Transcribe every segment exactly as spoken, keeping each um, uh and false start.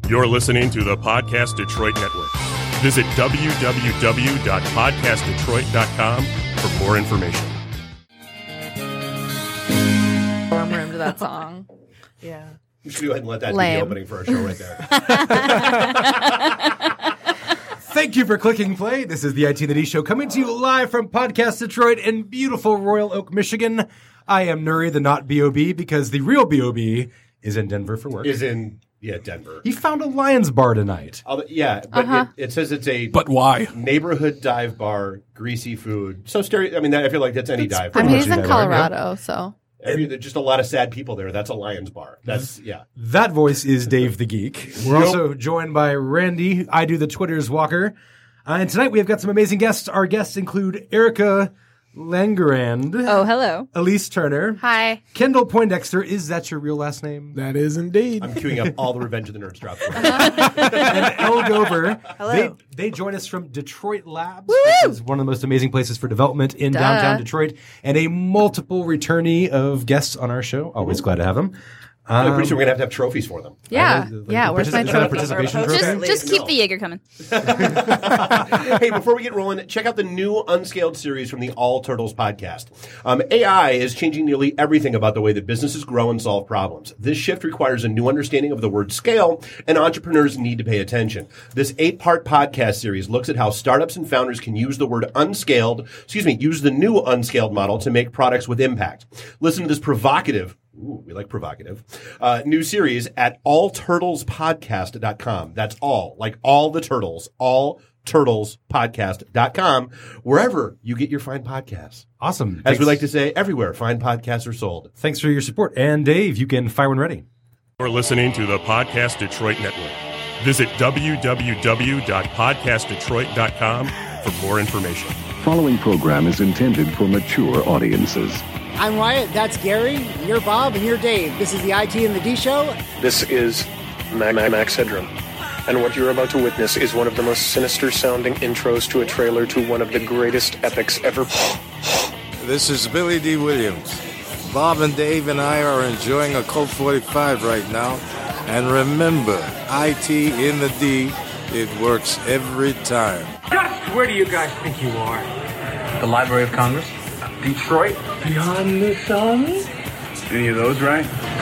You're listening to the Podcast Detroit Network. Visit w w w dot podcast detroit dot com for more information. Warm room to that song. Yeah. You should go ahead and let that Lame. be the opening for our show right there. Thank you for clicking play. This is the I T and the D Show coming to you live from Podcast Detroit in beautiful Royal Oak, Michigan. I am Nuri, the not B O B, because the real B O B is in Denver for work. Is in, yeah, Denver. He found a Lions bar tonight. Although, yeah, but Uh-huh. it, it says it's a But why? neighborhood dive bar, greasy food. So stereo. I mean, that, I feel like that's any dive I bar. mean, much he's in that, right? Colorado, so. Every, there's just a lot of sad people there. That's a Lions bar. That's yeah. That voice is Dave the Geek. We're also joined by Randy. I do the Twitter's Walker. Uh, and tonight we have got some amazing guests. Our guests include Erica Langerand, Oh, hello. Elise Turner, Hi. Kendall Poindexter. Is that your real last name? That is indeed. I'm queuing up all the Revenge of the Nerds drops. And Elle Gover. Hello. They, they join us from Detroit Labs, which is one of the most amazing places for development in Duh. downtown Detroit, and a multiple returnee of guests on our show. Always glad to have them. I'm pretty sure we're gonna have to have trophies for them. Yeah. Uh, like yeah, the where's my particip- is that a trophy? participation Or a trophy? poster? Just, just keep No. the Jaeger coming. Hey, before we get rolling, check out the new Unscaled series from the All Turtles podcast. Um, A I is changing nearly everything about the way that businesses grow and solve problems. This shift requires a new understanding of the word scale, and entrepreneurs need to pay attention. This eight-part podcast series looks at how startups and founders can use the word unscaled, excuse me, use the new unscaled model to make products with impact. Listen to this provocative Ooh, we like provocative. Uh, new series at all turtles podcast dot com. That's all, like all the turtles, all turtles podcast dot com, wherever you get your fine podcasts. Awesome. As Thanks. we like to say, everywhere fine podcasts are sold. Thanks for your support. And Dave, you can fire when ready. You're listening to the Podcast Detroit Network. Visit w w w dot podcast detroit dot com for more information. Following program is intended for mature audiences. I'm Wyatt, that's Gary, you're Bob, and you're Dave. This is the I T and the D Show. This is Ma- Ma- Max Headroom, and what you're about to witness is one of the most sinister-sounding intros to a trailer to one of the greatest epics ever. This is Billy D. Williams. Bob and Dave and I are enjoying a Colt forty-five right now. And remember, I T in the D, it works every time. Just where do you guys think you are? The Library of Congress? Detroit? Beyond the sun? Any of those right?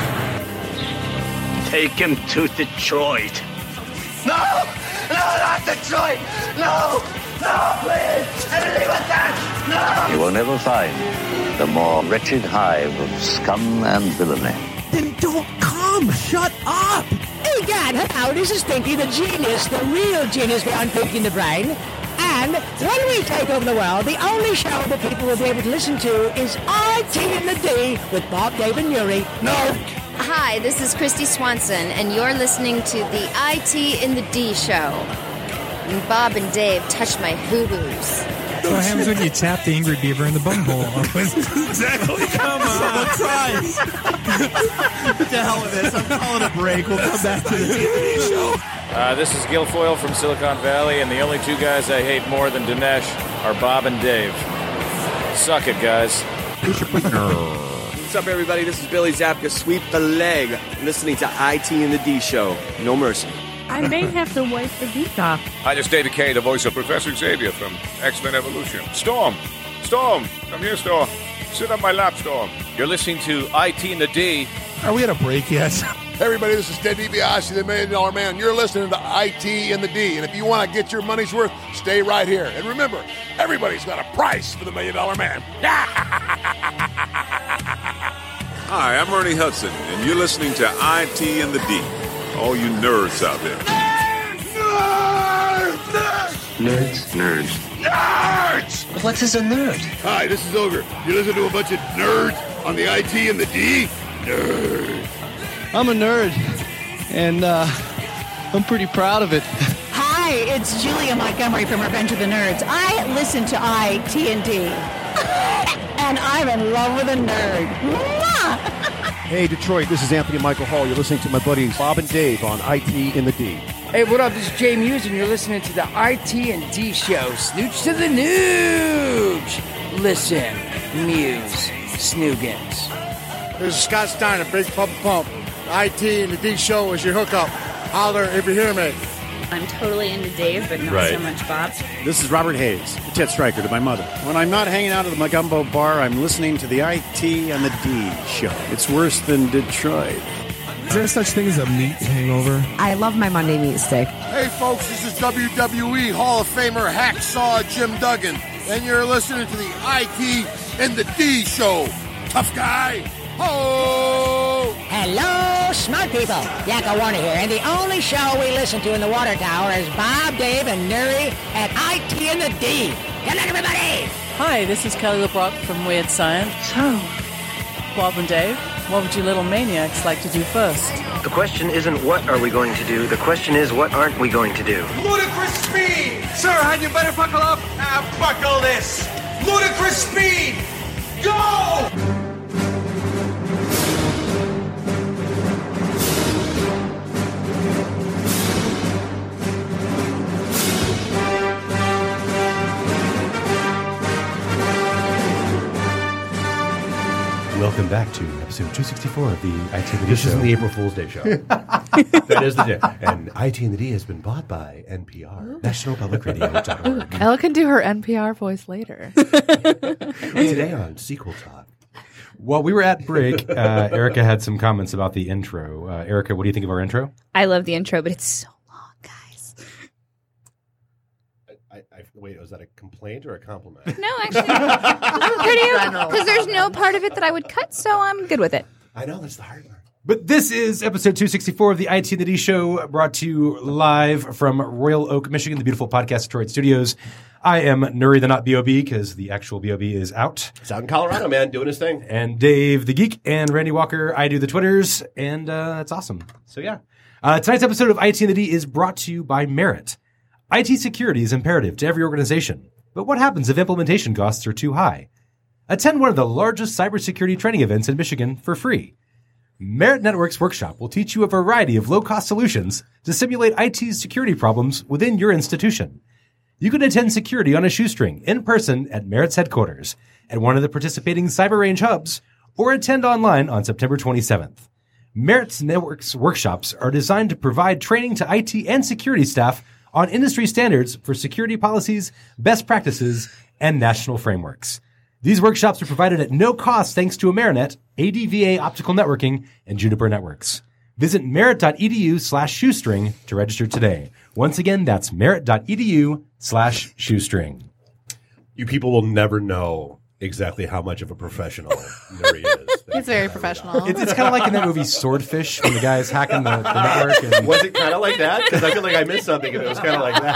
Take him to Detroit. No! No, not Detroit! No! No, please! Anything but that! No! You will never find the more wretched hive of scum and villainy. Then don't come! Shut up! Hey, God, hello, this is Pinky, the genius, the real genius behind Pinky and the Brain. And when we take over the world, the only show that people will be able to listen to is I T and the D with Bob, Dave, and Yuri. No! Hi, this is Christy Swanson, and you're listening to the I T in the D Show. And Bob and Dave touch my hoo-hoos. So what happens when you tap the angry beaver in the bunghole? Exactly. Come on, tries. To hell with this. I'm calling a break. We'll come back to the T V show. Uh, this is Guilfoyle from Silicon Valley, and the only two guys I hate more than Dinesh are Bob and Dave. Suck it, guys. What's up, everybody? This is Billy Zapka. Sweep the leg. Listening to I T and the D Show. No mercy. I may have to wipe the geek off. Hi, this is David Kay, the voice of Professor Xavier from X-Men Evolution. Storm! Storm! Come here, Storm. Sit on my lap, Storm. You're listening to I T and the D. Are we at a break yet? Hey everybody, this is Ted DiBiase, the Million Dollar Man. You're listening to I T and the D, and if you want to get your money's worth, stay right here. And remember, everybody's got a price for the Million Dollar Man. Hi, I'm Ernie Hudson, and you're listening to I T and the D. All you nerds out there. Nerds! Nerds. Nerds! What is a nerd? Hi, this is Ogre. You listen to a bunch of nerds on the I T and the D? Nerds. I'm a nerd, and uh, I'm pretty proud of it. Hi, it's Julia Montgomery from Revenge of the Nerds. I listen to I T and D, and I'm in love with a nerd. Mwah! Hey, Detroit, this is Anthony Michael Hall. You're listening to my buddies Bob and Dave on I T in the D. Hey, what up? This is Jay Muse, and you're listening to the I T and D Show. Snooch to the nooch. Listen, Muse, Snoogans. This is Scott Steiner, Big Pump Pump. I T and the D Show is your hookup. Holler if you hear me. I'm totally into Dave, but not Right. so much Bob. This is Robert Hayes, the tit striker to my mother. When I'm not hanging out at the Magumbo bar, I'm listening to the I T and the D show. It's worse than Detroit. Is there such thing as a meat hangover? I love my Monday meat steak. Hey, folks, this is W W E Hall of Famer Hacksaw Jim Duggan, and you're listening to the I T and the D show. Tough guy. Ho! Hello, smart people. Yakko Warner here, and the only show we listen to in the water tower is Bob, Dave, and Nuri at I T and the D. Good night, everybody. Hi, this is Kelly LeBrock from Weird Science. So, Bob and Dave, what would you little maniacs like to do first? The question isn't what are we going to do, the question is what aren't we going to do. Ludicrous speed! Sir, had you better buckle up? Now buckle this! Ludicrous speed! Go! Welcome back to episode two sixty-four of the I T and the D This show. isn't the April Fool's Day show. That is the day. And I T and the D has been bought by N P R, national public radio dot org. Ella can do her N P R voice later. Today on Sequel Talk. While we were at break, uh, Erica had some comments about the intro. Uh, Erica, what do you think of our intro? I love the intro, but it's so I, I, wait, was that a complaint or a compliment? no, actually, I'm pretty because there's no part of it that I would cut, so I'm good with it. I know, that's the hard part. But this is episode two sixty-four of the I T and the D show, brought to you live from Royal Oak, Michigan, the beautiful Podcast Detroit studios. I am Nuri the Not B O B because the actual B O B is out. It's out in Colorado, man, doing his thing. And Dave the Geek and Randy Walker, I do the Twitters, and uh, that's awesome. So yeah. Uh, tonight's episode of I T and the D is brought to you by Merit. I T security is imperative to every organization. But what happens if implementation costs are too high? Attend one of the largest cybersecurity training events in Michigan for free. Merit Networks Workshop will teach you a variety of low-cost solutions to simulate I T's security problems within your institution. You can attend security on a shoestring in person at Merit's headquarters at one of the participating Cyber Range hubs, or attend online on September twenty-seventh. Merit's Networks Workshops are designed to provide training to I T and security staff on industry standards for security policies, best practices, and national frameworks. These workshops are provided at no cost thanks to Amerinet, A D V A Optical Networking, and Juniper Networks. Visit merit.edu slash shoestring to register today. Once again, that's merit.edu slash shoestring. You people will never know exactly how much of a professional Nuri is. He's very professional. It's, it's kind of like in that movie Swordfish when the guy's hacking the, the network. And was it kind of like that? Because I feel like I missed something if it was kind of like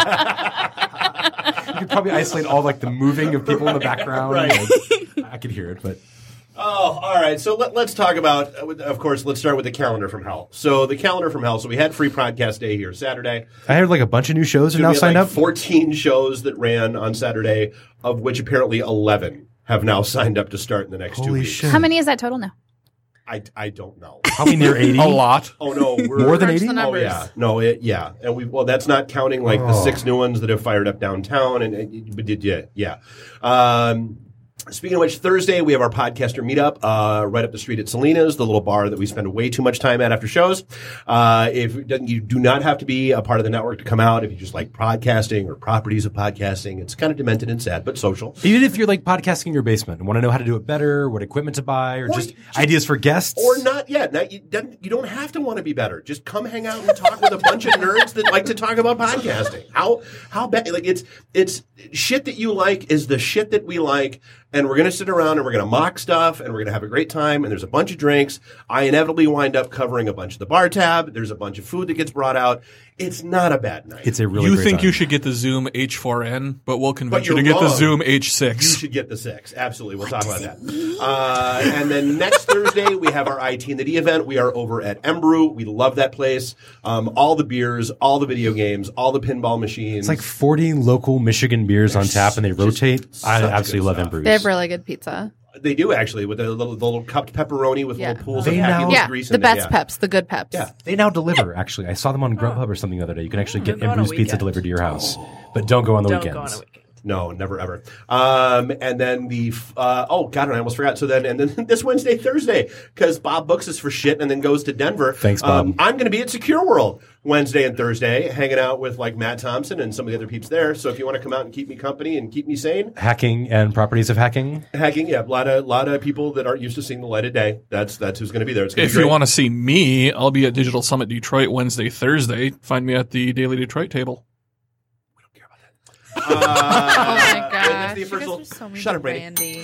that. You could probably isolate all like the moving of people in the background. Right. Like, I could hear it, but... Oh, all right. So let, let's talk about, of course, let's start with the calendar from hell. So the calendar from hell. So we had Free Podcast Day here Saturday. I heard like a bunch of new shows are So now we had, signed like, up. fourteen shows that ran on Saturday, of which apparently eleven have now signed up to start in the next two Holy weeks. shit. How many is that total now? I, I don't know. Probably near eighty. A lot. Oh no, we're More than eighty? Oh yeah, no, it yeah, and we well that's not counting like the Oh. six new ones that have fired up downtown, and, and but did yeah yeah. Um, Speaking of which, Thursday we have our podcaster meetup uh, right up the street at Selena's, the little bar that we spend way too much time at after shows. Uh, if you do not have to be a part of the network to come out, if you just like podcasting or properties of podcasting, it's kind of demented and sad, but social. Even if you're like podcasting in your basement and want to know how to do it better, what equipment to buy, or, Or just, you ideas for guests. Or not yet. Now, you, don't- you don't have to want to be better. Just come hang out and talk with a bunch of nerds that like to talk about podcasting. How how bad? Like it's it's shit that you like is the shit that we like, and we're gonna sit around and we're gonna mock stuff and we're gonna have a great time. And there's a bunch of drinks. I inevitably wind up covering a bunch of the bar tab. There's a bunch of food that gets brought out. It's not a bad night. It's a really You great think time. you should get the Zoom H four n, but we'll convince But you to you're get the wrong. Zoom H You six. should get the six. Absolutely. We'll talk about that. Uh, and then next Thursday, we have our I T and the D event. We are over at Embrew. We love that place. Um, all the beers, all the video games, all the pinball machines. It's like forty local Michigan beers on tap, and they rotate. I such absolutely good love stuff. Embrews. They have really good pizza. They do, actually, with the little, the little cupped pepperoni with Yeah. little pools They of now- fabulous Yeah, grease the in it. best Yeah. peps, the good peps. Yeah. They now deliver, actually. I saw them on Grubhub or something the other day. You can actually get Don't go on a Embrews Pizza weekend. delivered to your house. But don't go on the Don't weekends. go on a weekend. No, never ever. Um, and then the uh, oh god, I almost forgot. So then and then this Wednesday, Thursday, because Bob books us for shit and then goes to Denver. Thanks, Bob. Um, I'm going to be at Secure World Wednesday and Thursday, hanging out with like Matt Thompson and some of the other peeps there. So if you want to come out and keep me company and keep me sane, Hacking and properties of hacking. hacking, yeah, a lot of lot of people that aren't used to seeing the light of day. That's that's who's going to be there. It's going to If be great. you want to see me, I'll be at Digital Summit Detroit Wednesday, Thursday. Find me at the Daily Detroit table. Uh, oh my that's gosh. the You official- guys are so mean Shut to up, Brady. Randy.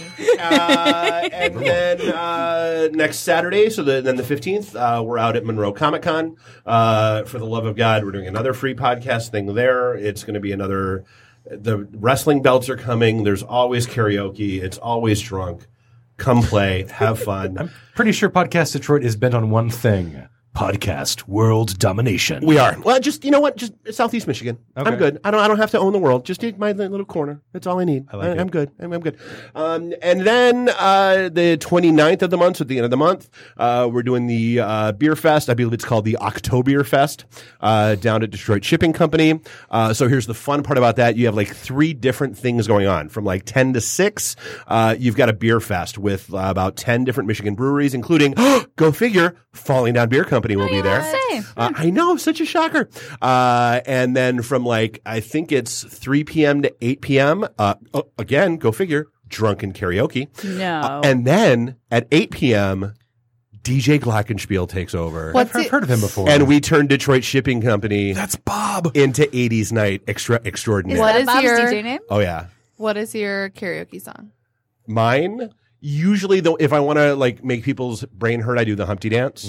uh, and then uh, next Saturday, so the, then the fifteenth, uh, we're out at Monroe Comic Con. Uh, for the love of God, we're doing another free podcast thing there. It's going to be another. The wrestling belts are coming. There's always karaoke. It's always drunk. Come play, have fun. I'm pretty sure Podcast Detroit is bent on one thing. Podcast world domination. We are. Well, just you know what? Just Southeast Michigan. Okay. I'm good. I don't. I don't have to own the world. Just need my little corner. That's all I need. I like I, it. I'm good. I'm, I'm good. Um, and then uh, the twenty-ninth of the month, so at the end of the month, uh, we're doing the uh, beer fest. I believe it's called the October Fest uh, down at Detroit Shipping Company. Uh, so here's the fun part about that: you have like three different things going on from like ten to six. Uh, you've got a beer fest with uh, about ten different Michigan breweries, including go figure, Falling Down Beer Company will be there. Uh, I know, such a shocker. Uh, and then from like, I think it's three p.m. to eight p.m., uh, uh, again, go figure, drunken karaoke. No. Uh, and then at eight p.m., D J Glockenspiel takes over. What's I've it- heard of him before. And we turned Detroit Shipping Company That's Bob. into eighties night extra extraordinary. What is Bob's your D J name? Oh, yeah. What is your karaoke song? Mine, usually, though, if I want to like make people's brain hurt, I do the Humpty Dance.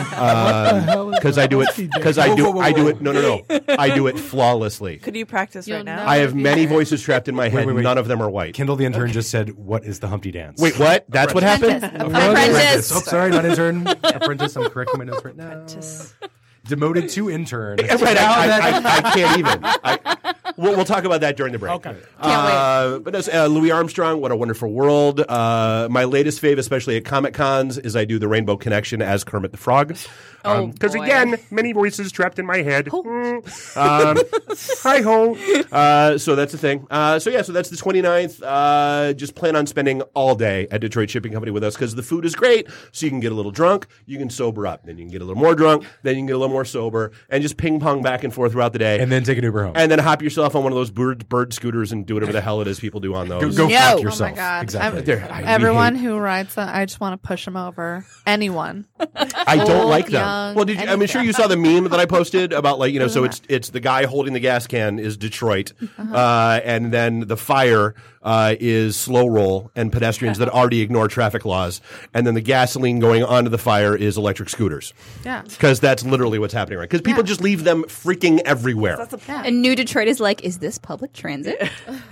Because I do it. Because I do. Whoa, whoa, whoa, I do whoa. it. No, no, no. I do it flawlessly. Could you practice You'll right now? know. I have many voices trapped in my head. wait, wait. None of them are white. Kendall the intern just said, "What is the Humpty Dance?" Wait, what? That's what happened? Apprentice. Oh, sorry, not intern. Apprentice. I'm correcting my notes right now. Demoted to intern. Yeah, right, I, I, I, I can't even. I, we'll, we'll talk about that during the break. Okay. Uh, but as, uh, Louis Armstrong, What a Wonderful World. Uh, my latest fave, especially at Comic Cons, is I do the Rainbow Connection as Kermit the Frog. Oh, Because boy. again, many voices trapped in my head. Mm. Um, hi ho. Uh, so that's the thing. Uh, so yeah, so that's the twenty-ninth. Uh, just plan on spending all day at Detroit Shipping Company with us because the food is great. So you can get a little drunk, you can sober up, then you can get a little more drunk, then you can get a little more sober, and just ping pong back and forth throughout the day. And then take an Uber home. And then hop yourself on one of those bird bird scooters and do whatever the hell it is people do on those. Go, go No. fuck Oh yourself. my God. Exactly. I'm- There, I- we Everyone hate- who rides that, I just want to push them over. Anyone. I don't Old, like them. young, Well, did you, I mean, anything. sure you saw the meme that I posted about like you know, so it's it's the guy holding the gas can is Detroit, uh, and then the fire uh, is slow roll and pedestrians that already ignore traffic laws, and then the gasoline going onto the fire is electric scooters. Yeah. Because that's literally what's happening, right? Because people just leave them freaking everywhere. And New Detroit is like, is this public transit?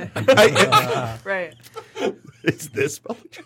Right. Is this public?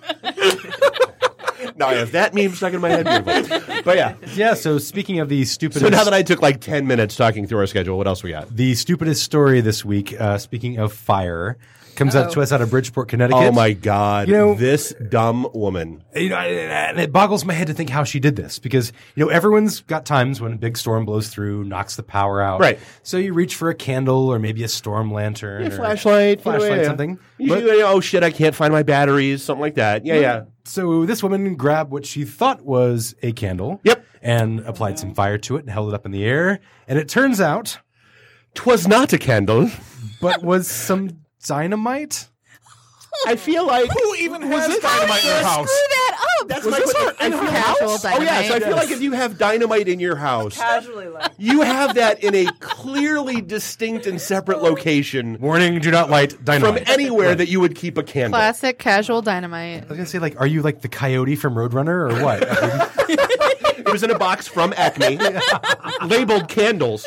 Now I have that meme stuck in my head. Beautiful. But yeah. Yeah, so speaking of the stupidest... So now that I took like ten minutes talking through our schedule, what else we got? The stupidest story this week, uh, speaking of fire, comes out to us out of Bridgeport, Connecticut. Oh my God. You know, this dumb woman. You know, and it boggles my head to think how she did this because, you know, everyone's got times when a big storm blows through, knocks the power out. Right. So you reach for a candle or maybe a storm lantern. Yeah, or flashlight. Flashlight, you know, yeah. something. Usually, But- you know, oh shit, I can't find my batteries, something like that. Yeah, yeah. So this woman grabbed what she thought was a candle. Yep. And applied some fire to it and held it up in the air. And it turns out... 'Twas not a candle. But was some dynamite? I feel like... Who even has dynamite in their house? Screw that up. That's Was my this question. her in I her feel- house? Oh yeah, so I feel Yes. like if you have dynamite in your house, Casually left. you have that in a clearly distinct and separate location Warning, do not light from dynamite. anywhere that you would keep a candle. Classic casual dynamite. I was going to say, like, are you like the coyote from Roadrunner or what? It was in a box from Acme, labeled candles.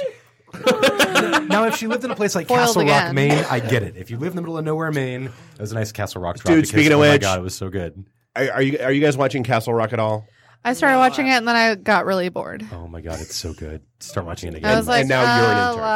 Now, if she lived in a place like Foiled Castle Rock, again. Maine, I get it. If you live in the middle of nowhere, Maine, it was a nice Castle Rock drop. Dude, because, speaking of oh my which- God, it was so good. Are, are you are you guys watching Castle Rock at all? I started watching it and then I got really bored. Oh my God, it's so good. Start watching it again. I was like, and now you're an "Ah, intern."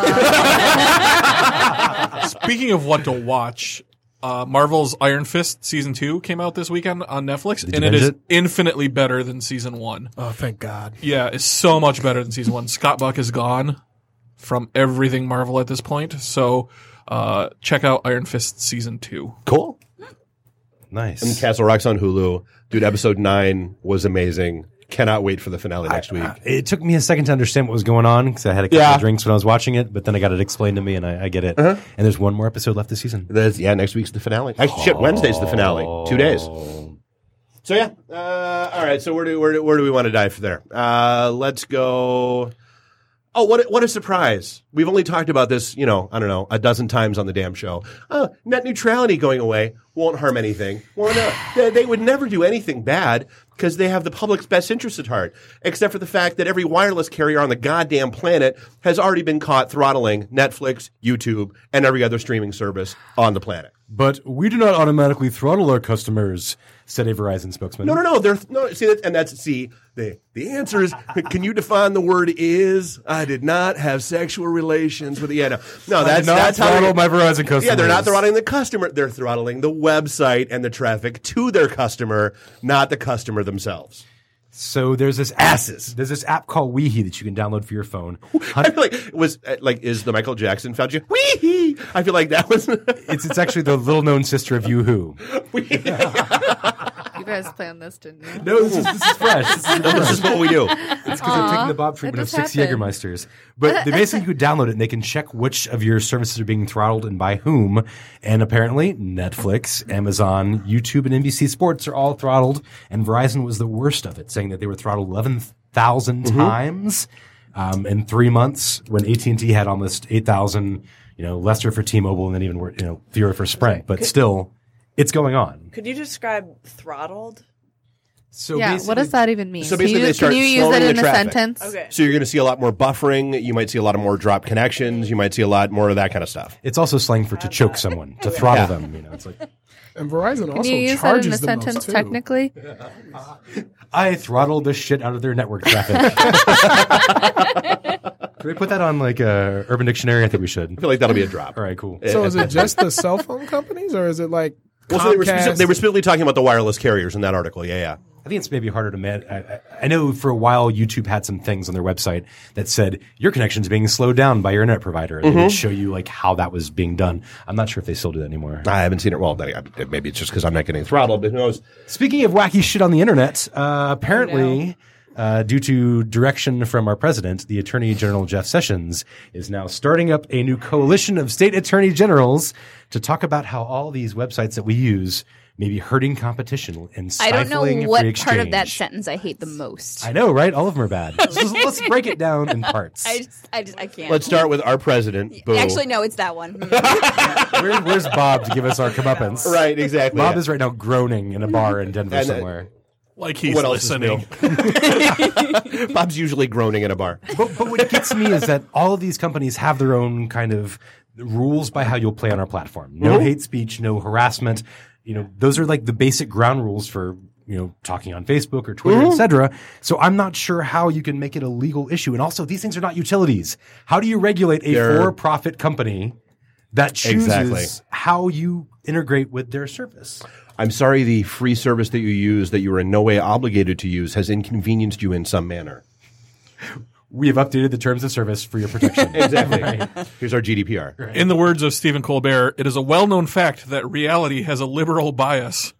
la, la, la." Speaking of what to watch, uh, Marvel's Iron Fist season two came out this weekend on Netflix, Did you and it binge is it? infinitely better than season one. Oh, thank God! Yeah, it's so much better than season one. Scott Buck is gone from everything Marvel at this point, so uh, check out Iron Fist season two. Cool. Nice. And Castle Rock's on Hulu. Dude, episode nine was amazing. Cannot wait for the finale next week. Uh, it took me a second to understand what was going on because I had a couple Yeah. of drinks when I was watching it, but then I got it explained to me and I, I get it. Uh-huh. And there's one more episode left this season. There's, yeah, next week's the finale. Actually, shit, Wednesday's the finale. Two days. So yeah, uh, all right. So where do where do, where do we want to dive there? Uh, let's go. Oh, what a, what a surprise! We've only talked about this, you know, I don't know, a dozen times on the damn show. Oh, net neutrality going away won't harm anything. Well, no, they, they would never do anything bad because they have the public's best interest at heart. Except for the fact that every wireless carrier on the goddamn planet has already been caught throttling Netflix, YouTube, and every other streaming service on the planet. But we do not automatically throttle our customers, said a Verizon spokesman. No, no, no. They're no. See that, and that's see the the answer is. Can you define the word "is"? I did not have sexual relations with. Yeah, no, no. I That's did not that's how throttle they- my Verizon customers. Yeah, they're not throttling the customer. They're throttling the website and the traffic to their customer, not the customer themselves. So there's this asses. There's this app called Weehee that you can download for your phone. I feel like it was uh, like is the Michael Jackson found you? Wee! I feel like that was. it's it's actually the little known sister of Yoo-Hoo. You guys planned this, didn't you? No, this is, this is fresh. This is, No, this is what we do. It's because I'm taking the Bob Aw, treatment it of just six happened. Jägermeisters. But they basically you could download it and they can check which of your services are being throttled and by whom. And apparently Netflix, Amazon, YouTube, and N B C Sports are all throttled. And Verizon was the worst of it, saying that they were throttled eleven thousand Mm-hmm. times um, in three months when A T and T had almost eight thousand, you know, lesser for T-Mobile and then even, you know, fewer for Sprint. But still, it's going on. Could you describe throttled? So yeah, basically- what does that even mean? So Can basically, you, they start can you use slowing it in the a traffic. sentence? Okay. So you're going to see a lot more buffering. You might see a lot more drop connections. You might see a lot more of that kind of stuff. It's also slang for to choke someone, to throttle Yeah. them. You know, it's like And Verizon Can also you use that charges in a the most, sentence too. technically? I throttled the shit out of their network traffic. Can we put that on like uh, Urban Dictionary? I think we should. I feel like that'll be a drop. All right, cool. So is it just the cell phone companies, or is it like Well, so they were, Comcast? speci- they were specifically talking about the wireless carriers in that article. Yeah, yeah. I think it's maybe harder to man. I, I, I know for a while YouTube had some things on their website that said your connection's being slowed down by your internet provider. And They would show you like how that was being done. I'm not sure if they still do that anymore. I haven't seen it. Well, then, I- maybe it's just because I'm not getting throttled, but who knows? Speaking of wacky shit on the internet, uh, apparently, uh, due to direction from our president, the Attorney General Jeff Sessions is now starting up a new coalition of state attorney generals to talk about how all these websites that we use may be hurting competition and I stifling don't know free what exchange. part of that sentence I hate the most. I know, right? All of them are bad. So let's break it down in parts. I just, I just, I can't. Let's start with our president. Boo. Actually, no, it's that one. Where, where's Bob to give us our comeuppance? Right, exactly. Bob yeah. is right now groaning in a bar in Denver And, uh, somewhere. Like he's What else is listening. new? Bob's usually groaning in a bar. But, but what gets me is that all of these companies have their own kind of rules by how you'll play on our platform. No Mhm. hate speech, no harassment. You know, those are like the basic ground rules for, you know, talking on Facebook or Twitter, Mhm. et cetera. So I'm not sure how you can make it a legal issue. And also, these things are not utilities. How do you regulate a They're- for-profit company that chooses Exactly. how you integrate with their service? I'm sorry the free service that you use that you are in no way obligated to use has inconvenienced you in some manner. We have updated the terms of service for your protection. Exactly. Right. Here's our G D P R. In the words of Stephen Colbert, it is a well-known fact that reality has a liberal bias.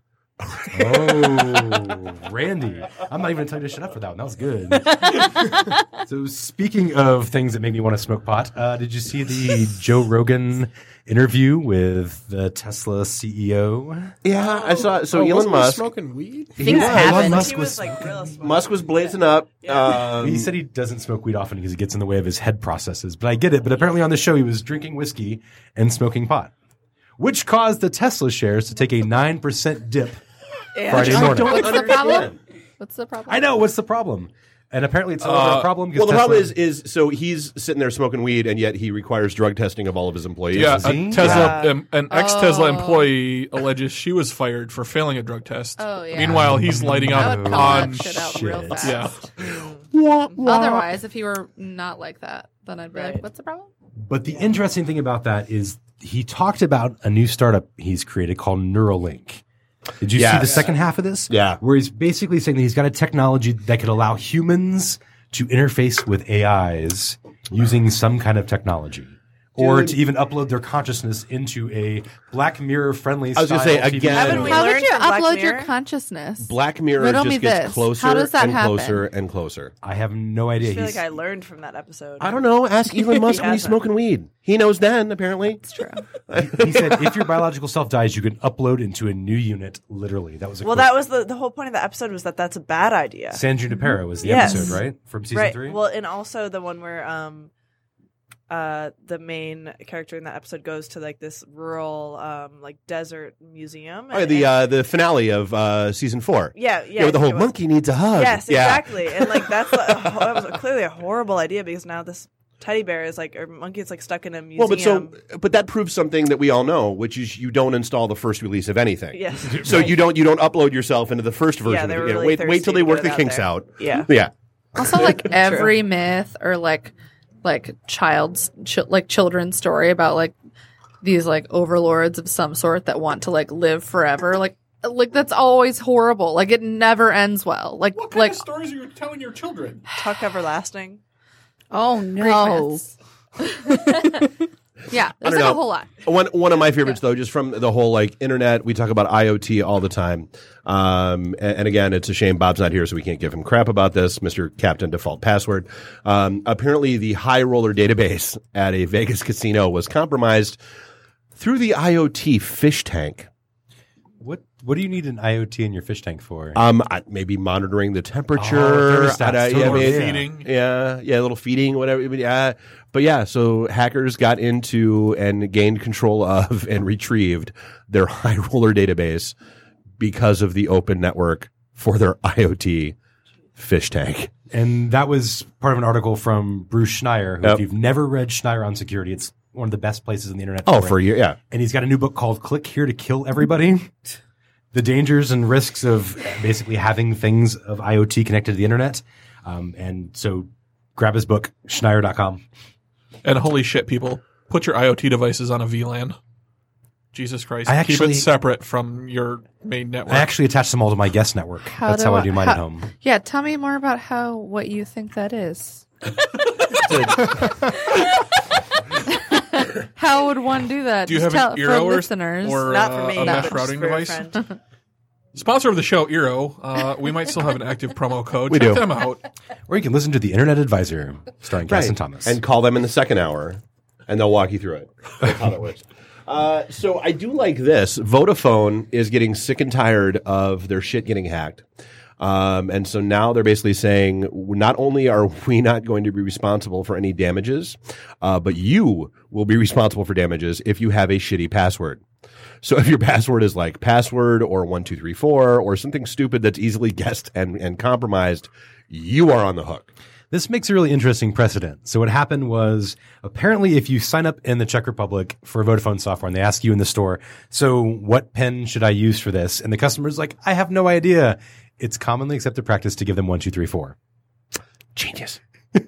Oh, Randy. I'm not even going to tell you to shut up for that one. That was good. So speaking of things that make me want to smoke pot, uh, did you see the Joe Rogan interview with the Tesla C E O? Yeah, I saw. So Oh, Elon wasn't he Musk. smoking weed? He Things was. happen. Elon Musk He was, was like real smart. Musk was blazing up. Um, he said he doesn't smoke weed often because it gets in the way of his head processes. But I get it. But apparently on the show, he was drinking whiskey and smoking pot, which caused the Tesla shares to take a nine percent dip Friday I morning. don't What's the understand. problem? What's the problem? I know. What's the problem? And apparently it's no longer Uh, a problem. well, the Tesla- problem is, is so he's sitting there smoking weed, and yet he requires drug testing of all of his employees. Yeah, Is a he? Tesla, Yeah. um, an ex-Tesla Oh. employee alleges she was fired for failing a drug test. Oh, yeah. Meanwhile, he's lighting I up would call on. that shit out real shit. fast. Yeah. Otherwise, if he were not like that, then I'd be like, what's the problem? But the interesting thing about that is he talked about a new startup he's created called Neuralink. Did you see Yes. the second half of this? Yeah. Where he's basically saying that he's got a technology that could allow humans to interface with A Is using some kind of technology. or Dude. to even upload their consciousness into a Black Mirror friendly. I was gonna say, again- Haven't we How learned would you from Black upload your Mirror? consciousness? Black Mirror Riddle me just gets this. closer How does that and happen? closer and closer. I have no I idea. feel He's, like I learned from that episode. I don't know. Ask Elon Musk when he's hasn't. smoking weed. He knows then, apparently. It's true. he said, if your biological self dies, you can upload into a new unit. Literally, that was a Well, quote. that was the the whole point of the episode was that that's a bad idea. San Junipero was the Yes. episode, right? From season right. three. Well, and also the one where um, uh, the main character in that episode goes to like this rural um, like desert museum. Oh, and- the and- uh, the finale of uh, season four. Yeah, yeah, with the I think whole it was. monkey needs a hug. Yes, Yeah. exactly. And like that's a, that was clearly a horrible idea because now this teddy bear is like or monkey is like stuck in a museum. Well, but so, but that proves something that we all know, which is you don't install the first release of anything. Yes. So you don't you don't upload yourself into the first version. Yeah, of they it. were You know, really wait wait till thirsty they to work get the it out kinks there. out. Yeah. Yeah. Also, like every myth or like like child's ch- like children's story about like these like overlords of some sort that want to like live forever, like like that's always horrible. Like it never ends well. Like What kind like of stories are you telling your children? Tuck Everlasting. oh no. Yeah, I there's don't like know. a whole lot. One one of my favorites though, just from the whole like internet, we talk about IoT all the time. Um, and, and again, it's a shame Bob's not here, so we can't give him crap about this, Mister Captain Default Password. Um, apparently, the High Roller database at a Vegas casino was compromised through the IoT fish tank. What what do you need an IoT in your fish tank for? Um, I- maybe monitoring the temperature, Oh, thermostats, I don't- totally. yeah, I mean, Yeah. Feeding. yeah, yeah, a little feeding, whatever. But yeah, but yeah, so hackers got into and gained control of and retrieved their High Roller database because of the open network for their IoT fish tank. And that was part of an article from Bruce Schneier, who, Yep. if you've never read Schneier on security, it's one of the best places on the internet. Oh, it. for a year, yeah. And he's got a new book called Click Here to Kill Everybody. The dangers and risks of basically having things of IoT connected to the internet. Um, and so grab his book, Schneier dot com. And holy shit, people, put your IoT devices on a V LAN. Jesus Christ. I Keep actually- it separate from your main network. I actually attached them all to my guest network. How That's do how I I- do mine how- at home. Yeah, tell me more about how what you think that is. How would one do that? Do you Just have an tell, Eero for or, listeners? or Not uh, for me, a no, mesh just routing for your device? friend. Sponsor of the show, Eero. Uh, we might still have an active promo code. We Check do. them out. Or you can listen to The Internet Advisor, starring Cass Right. and Thomas. And call them in the second hour, and they'll walk you through it. That's how that works. Uh, so I do like this. Vodafone is getting sick and tired of their shit getting hacked. Um, and so now they're basically saying, not only are we not going to be responsible for any damages, uh, but you will be responsible for damages if you have a shitty password. So if your password is like password or one two three four or something stupid that's easily guessed and, and compromised, you are on the hook. This makes a really interesting precedent. So what happened was, apparently if you sign up in the Czech Republic for Vodafone software and they ask you in the store, so what pen should I use for this? And the customer's like, I have no idea. It's commonly accepted practice to give them one two three four. Genius.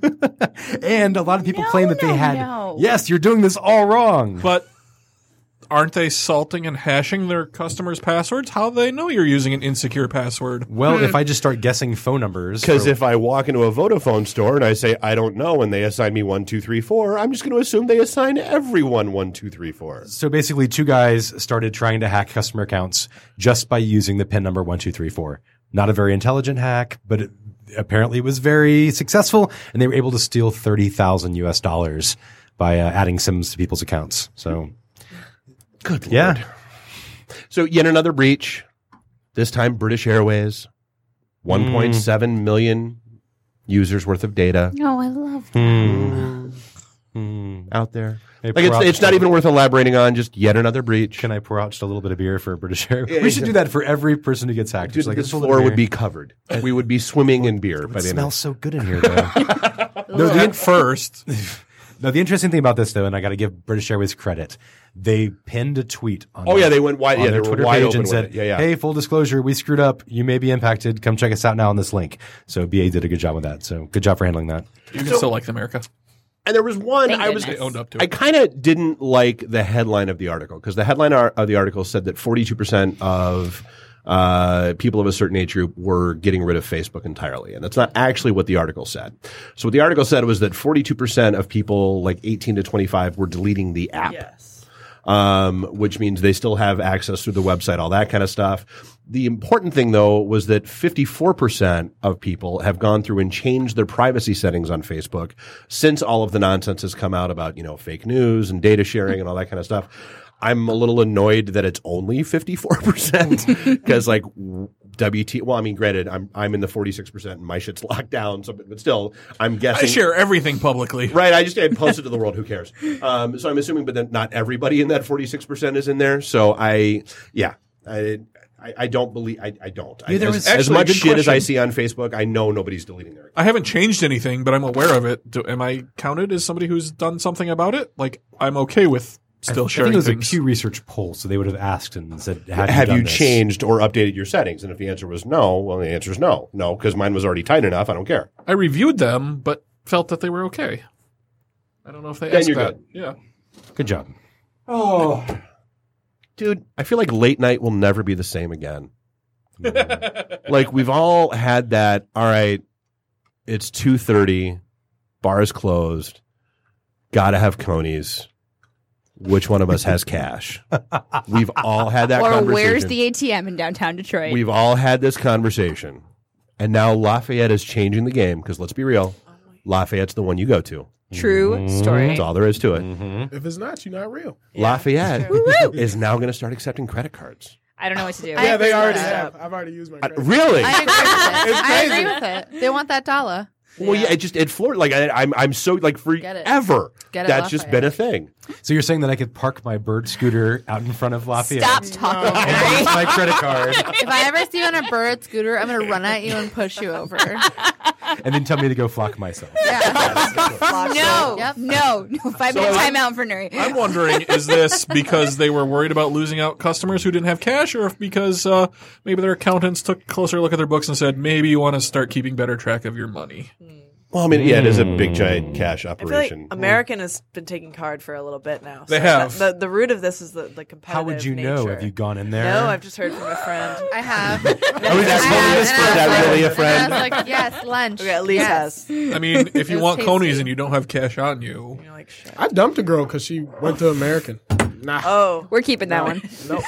And a lot of people claim that they no, had, no. yes, you're doing this all wrong. But aren't they salting and hashing their customers' passwords? How do they know you're using an insecure password? Well, if I just start guessing phone numbers. Because for- if I walk into a Vodafone store and I say, I don't know, and they assign me one, two, three, four, I'm just going to assume they assign everyone one, two, three, four. So basically, two guys started trying to hack customer accounts just by using the PIN number one two three four. Not a very intelligent hack, but it apparently was very successful, and they were able to steal thirty thousand U S dollars by uh, adding SIMs to people's accounts. So, good lord. Yeah. So yet another breach. This time, British Airways, one point seven million users worth of data Oh, I love that. Hmm. Hmm. out there. Hey, Like it's, pour out- it's not even worth elaborating on. Just yet another breach. Can I pour out just a little bit of beer for British Airways? Yeah, we should yeah. do that for every person who gets hacked. Dude, Just like, this just a little floor beer. would be covered. We would be swimming in beer. It by the end of smells so good in here, though. no, the, At first. no, the interesting thing about this, though, and I got to give British Airways credit, they pinned a tweet on Oh, yeah, their- they went wide- on yeah, their they were Twitter wide page open and with said, it. Yeah, yeah. hey, full disclosure, we screwed up. You may be impacted. Come check us out now on this link. So B A did a good job with that. So good job for handling that. You can still like America. And there was one Thank I was goodness. They owned up to it. I kind of didn't like the headline of the article because the headline ar- of the article said that forty-two percent of uh, people of a certain age group were getting rid of Facebook entirely. And that's not actually what the article said. So what the article said was that forty-two percent of people like eighteen to twenty-five were deleting the app. Yes. Um, which means they still have access through the website, all that kind of stuff. The important thing, though, was that fifty-four percent of people have gone through and changed their privacy settings on Facebook since all of the nonsense has come out about, you know, fake news and data sharing and all that kind of stuff. I'm a little annoyed that it's only fifty-four percent because, like, W T. Well, I mean, granted, I'm I'm in the forty-six percent and my shit's locked down. So, but still, I'm guessing I share everything publicly. Right. I just I post it to the world. Who cares? Um, so I'm assuming, but then not everybody in that forty-six percent is in there. So I, yeah, I. I, I don't believe I, I don't. Yeah, there as, was as actually a much good shit as I question. see on Facebook, I know nobody's deleting their. I haven't changed anything, but I'm aware of it. Do, am I counted as somebody who's done something about it? Like, I'm okay with still I, sharing I think it was things. a Pew Research poll, so they would have asked and said, "Have, Have you, you done this? changed or updated your settings?" And if the answer was no, well, the answer is no, no, because mine was already tight enough. I don't care. I reviewed them, but felt that they were okay. I don't know if they Then asked you're that. good. Yeah. Good job. Oh, dude, I feel like late night will never be the same again. Like we've all had that. All right, it's two thirty, bar is closed. Got to have conies. Which one of us has cash? We've all had that or conversation. where's the A T M in downtown Detroit? We've all had this conversation. And now Lafayette is changing the game because let's be real, Lafayette's the one you go to. True Mm-hmm. story. That's all there is to it. If it's not, you're not real. Lafayette is now going to start accepting credit cards. I don't know what to do. Yeah, they already have. I've already used my credit card. Really? I agree with it. It's I crazy. agree with it. They want that dollar. Well, yeah, it just it floored. Like I, I'm, I'm so like Get it. forever. Get it, That's just Lafayette. been a thing. So you're saying that I could park my bird scooter out in front of Lafayette? Stop talking. And use my credit card, If I ever see you on a bird scooter, I'm going to run at you and push you over. and then tell me to go flock myself. No, Yep. no, no. Five So minute I'm- timeout for Nuri. I'm wondering, is this because they were worried about losing out customers who didn't have cash, or if because uh, maybe their accountants took a closer look at their books and said, maybe you want to start keeping better track of your money? Well, I mean, yeah, it is a big giant cash I feel like operation. American has been taking card for a little bit now. They so have. The, the root of this is the, the competitive How would you know? nature. Have you gone in there? No, I've just heard from a friend. I have. Oh, is that, I have, is and I that was really a like- friend? And I was like, yes, lunch. Okay, at least yes. has. I mean, if It you was want tasty. conies and you don't have cash on you, You're like, shit. I dumped a girl because she went to American. Nah. Oh, We're keeping that one. Nope.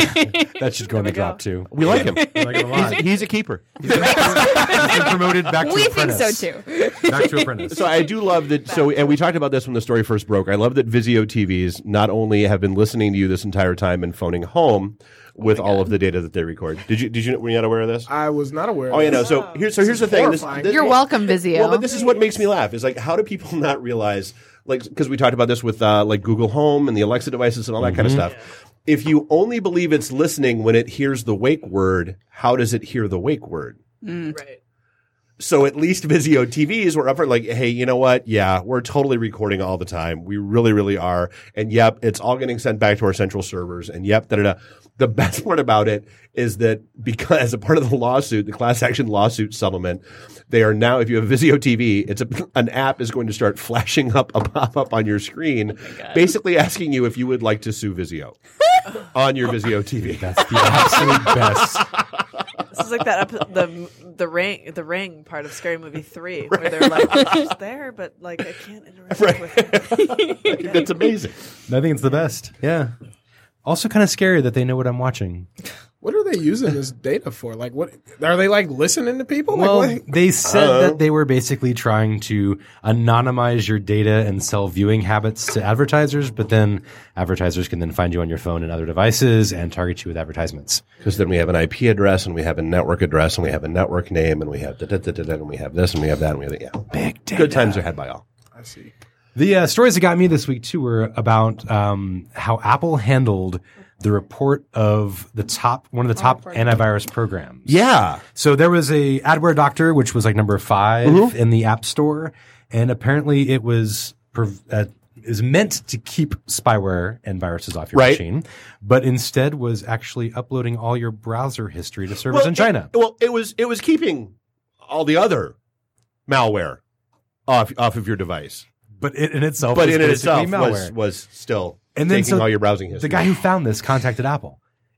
That should go in the we go. drop too. We like him. We like him a lot. He's, he's a keeper. He's been promoted back to We think apprentice. so too. Back to apprentice. So I do love that. So, and we talked about this when the story first broke. I love that Vizio T Vs not only have been listening to you this entire time and phoning home with all of the data that they record. Did you? Did you? Were you not aware of this? I was not aware. Oh, of yeah, no. this. So here's so here's the thing. This, horrifying. this- You're welcome, Vizio. Well, but this is what makes me laugh. Is like, how do people not realize? Like, because we talked about this with uh, like Google Home and the Alexa devices and all that kind of stuff. If you only believe it's listening when it hears the wake word, how does it hear the wake word? right. So at least Vizio T Vs were up for like, hey, you know what? Yeah, we're totally recording all the time. We really, really are. And yep, it's all getting sent back to our central servers. And yep, da da da. The best part about it is that because as a part of the lawsuit, the class action lawsuit settlement, they are now, if you have Vizio T V, it's a, an app is going to start flashing up a pop-up on your screen, basically asking you if you would like to sue Vizio on your Vizio T V. That's the absolute best. This is like that epi- the the ring the ring part of Scary Movie three where they're like she's there but like I can't interact with her. That's amazing. I think it's the best. Yeah. Also kind of scary that they know what I'm watching. What are they using this data for? Like, what are they like listening to people? Well, like, what? they said Uh, that they were basically trying to anonymize your data and sell viewing habits to advertisers, but then advertisers can then find you on your phone and other devices and target you with advertisements. Because then we have an I P address and we have a network address and we have a network name and we have da da da da da and we have this and we have that and we have that. Yeah, Big data. good times are had by all. I see. The uh, stories that got me this week, too, were about um, how Apple handled the report of the top, one of the top antivirus programs. Yeah. So there was a Adware Doctor, which was like number five Mhm. in the App Store, and apparently it was prov- uh, is meant to keep spyware and viruses off your Right. machine, but instead was actually uploading all your browser history to servers in China. It, well, it was it was keeping all the other malware off off of your device, but it in itself, but was in it basically itself was malware. was still And then taking so all your browsing history. The guy who found this contacted Apple.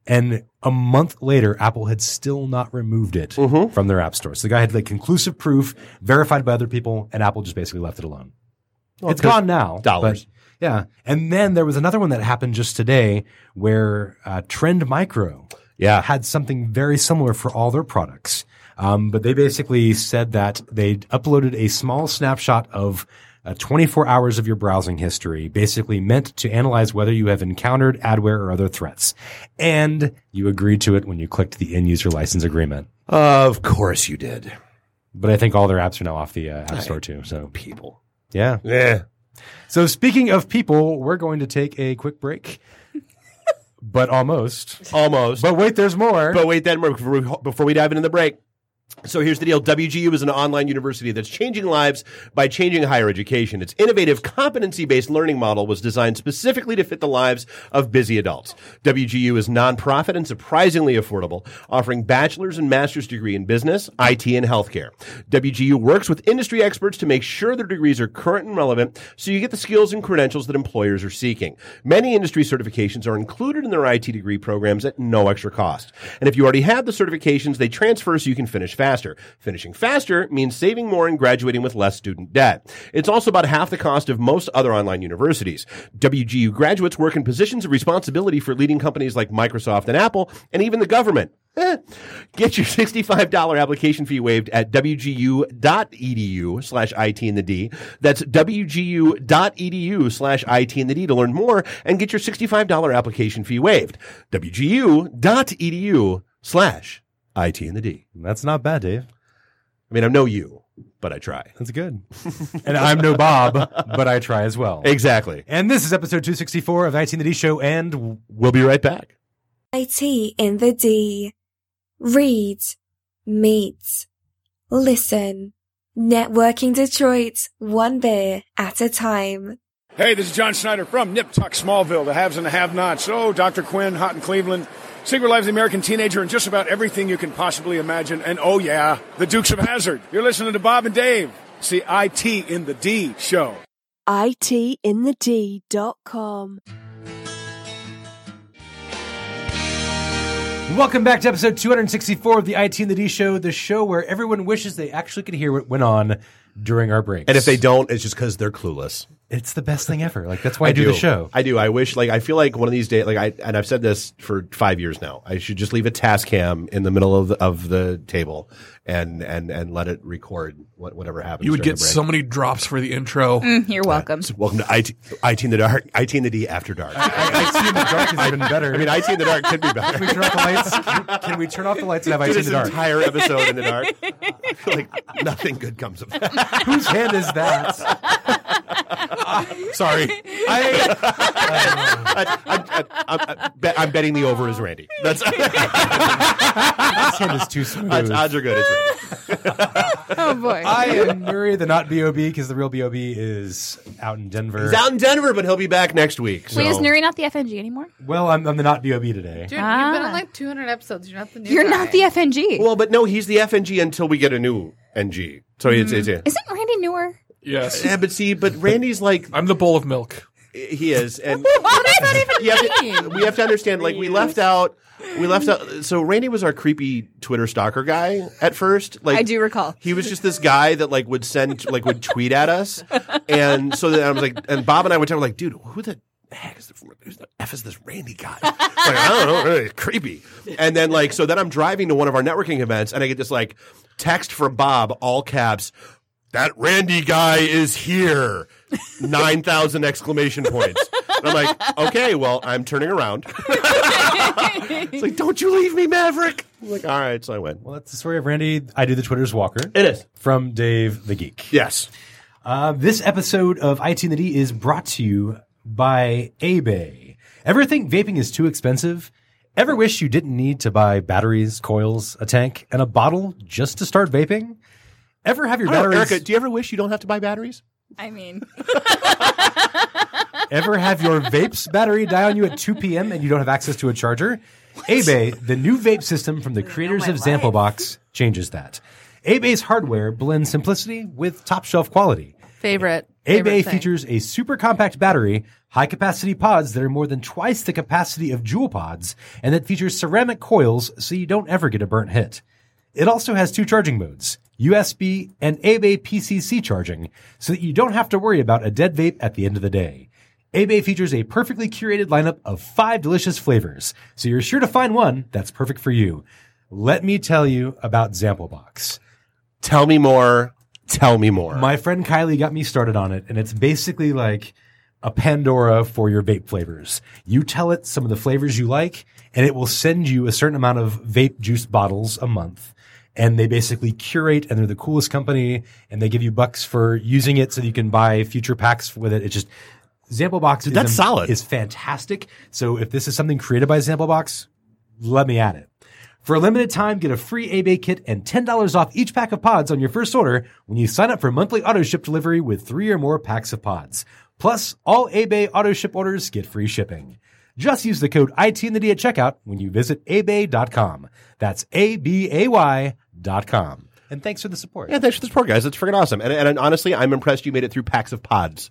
And a month later, Apple had still not removed it Mm-hmm. from their app store. So the guy had like conclusive proof, verified by other people, and Apple just basically left it alone. Well, It's gone now. dollars. but- yeah. And then there was another one that happened just today where uh, Trend Micro yeah. had something very similar for all their products. Um, but they basically said that they uploaded a small snapshot of uh, twenty-four hours of your browsing history, basically meant to analyze whether you have encountered adware or other threats. And you agreed to it when you clicked the end-user license agreement. Of course you did. But I think all their apps are now off the uh, App Store too. So people. Yeah. Yeah. So speaking of people, we're going to take a quick break. But almost. Almost. But wait, there's more. But wait, then before we, before we dive into the break. So here's the deal. W G U is an online university that's changing lives by changing higher education. Its innovative competency-based learning model was designed specifically to fit the lives of busy adults. W G U is nonprofit and surprisingly affordable, offering bachelor's and master's degree in business, I T, and healthcare. W G U works with industry experts to make sure their degrees are current and relevant so you get the skills and credentials that employers are seeking. Many industry certifications are included in their I T degree programs at no extra cost. And if you already have the certifications, they transfer so you can finish faster. Finishing faster means saving more and graduating with less student debt. It's also about half the cost of most other online universities. W G U graduates work in positions of responsibility for leading companies like Microsoft and Apple, and even the government. Eh. Get your sixty-five dollars application fee waived at wgu.edu slash IT in the D. That's wgu.edu slash IT in the D to learn more and get your sixty-five dollars application fee waived. wgu.edu slash IT in the D. That's not bad, Dave. I mean, I'm no you, but I try. That's good. And I'm no Bob, but I try as well. Exactly. And this is episode two sixty-four of the I T in the D show, and we'll be right back. I T in the D. Read, meet, listen. Networking Detroit, one beer at a time. Hey, this is John Schneider from Nip Tuck Smallville, the haves and the have-nots. Oh, Doctor Quinn, Hot in Cleveland. Secret Lives of the American Teenager, and just about everything you can possibly imagine. And oh yeah, the Dukes of Hazzard. You're listening to Bob and Dave. See I T in the D show. I T in the D dot com. Welcome back to episode two sixty-four of the I T in the D show, the show where everyone wishes they actually could hear what went on during our breaks. And if they don't, it's just because they're clueless. It's the best thing ever. Like, that's why I, I do, do the show. I do. I wish, like, I feel like one of these days, like, I, and I've said this for five years now, I should just leave a task cam in the middle of the, of the table and, and, and let it record what, whatever happens. You would get the break. so many drops for the intro. Mm, you're welcome. Uh, so welcome to I T, I T in the Dark, I T in the D After Dark. I, I T in the Dark is even better. I mean, I T in the Dark could be better. Can we turn off the lights? Can, can we turn off the lights and have I T in the Dark? This entire episode in the dark. I feel like nothing good comes of that. Whose hand is that? uh, sorry. I, I, I, I, I, I'm betting the over is Randy. That's This hand is too smooth. Odds, odds are good. It's Randy. Oh boy. I am Murray, the not B O B, because the real B O B is out in Denver. He's out in Denver, but he'll be back next week. So. Wait, is Nuri not the F N G anymore? Well, I'm, I'm the not B O B today. Dude, Ah. you've been on like two hundred episodes. You're not the new You're guy. not the F N G. Well, but no, he's the F N G until we get a new N G. So mm. it's, it's yeah. Isn't Randy newer? Yes. Yeah, but see, but Randy's like I'm the bowl of milk. He is, and What does that even you have mean? to, we have to understand. Like we left out, we left out. So Randy was our creepy Twitter stalker guy at first. Like I do recall. He was just this guy that like would send, like would tweet at us, and so then I was like, and Bob and I would tell him like, dude, who the heck is the, who the f is this Randy guy? Like I don't know, really creepy. And then like so then I'm driving to one of our networking events, and I get this like text from Bob, all caps. That Randy guy is here. nine thousand exclamation points. And I'm like, okay, well, I'm turning around. It's like, don't you leave me, Maverick. I'm like, all right, so I went. Well, that's the story of Randy. I do the Twitter's Walker. It is. From Dave the Geek. Yes. Uh, this episode of I T in the D is brought to you by eBay. Ever think vaping is too expensive? Ever wish you didn't need to buy batteries, coils, a tank, and a bottle just to start vaping? Ever have your batteries... Know, Erica, do you ever wish you don't have to buy batteries? I mean... Ever have your vape's battery die on you at two p.m. and you don't have access to a charger? What? eBay, the new vape system from the creators of Zampobox, changes that. eBay's hardware blends simplicity with top-shelf quality. Favorite. A-Bay favorite thing. features a super compact battery, high-capacity pods that are more than twice the capacity of Juul pods, and that features ceramic coils so you don't ever get a burnt hit. It also has two charging modes, U S B and A-Bay P C C charging, so that you don't have to worry about a dead vape at the end of the day. A-Bay features a perfectly curated lineup of five delicious flavors, so you're sure to find one that's perfect for you. Let me tell you about Zamplebox. Tell me more. Tell me more. My friend Kylie got me started on it, and it's basically like a Pandora for your vape flavors. You tell it some of the flavors you like, and it will send you a certain amount of vape juice bottles a month. And they basically curate, and they're the coolest company, and they give you bucks for using it so that you can buy future packs with it. It's just, Zamplebox Dude, that's is, solid. is fantastic. So if this is something created by Zamplebox, let me at it. For a limited time, get a free A-Bay kit and ten dollars off each pack of pods on your first order when you sign up for monthly auto ship delivery with three or more packs of pods. Plus, all A-Bay auto ship orders get free shipping. Just use the code I T in the D at checkout when you visit A B A Y dot com. That's A B A Y dot com. And thanks for the support. Yeah, thanks for the support, guys. That's freaking awesome. And, and honestly, I'm impressed you made it through packs of pods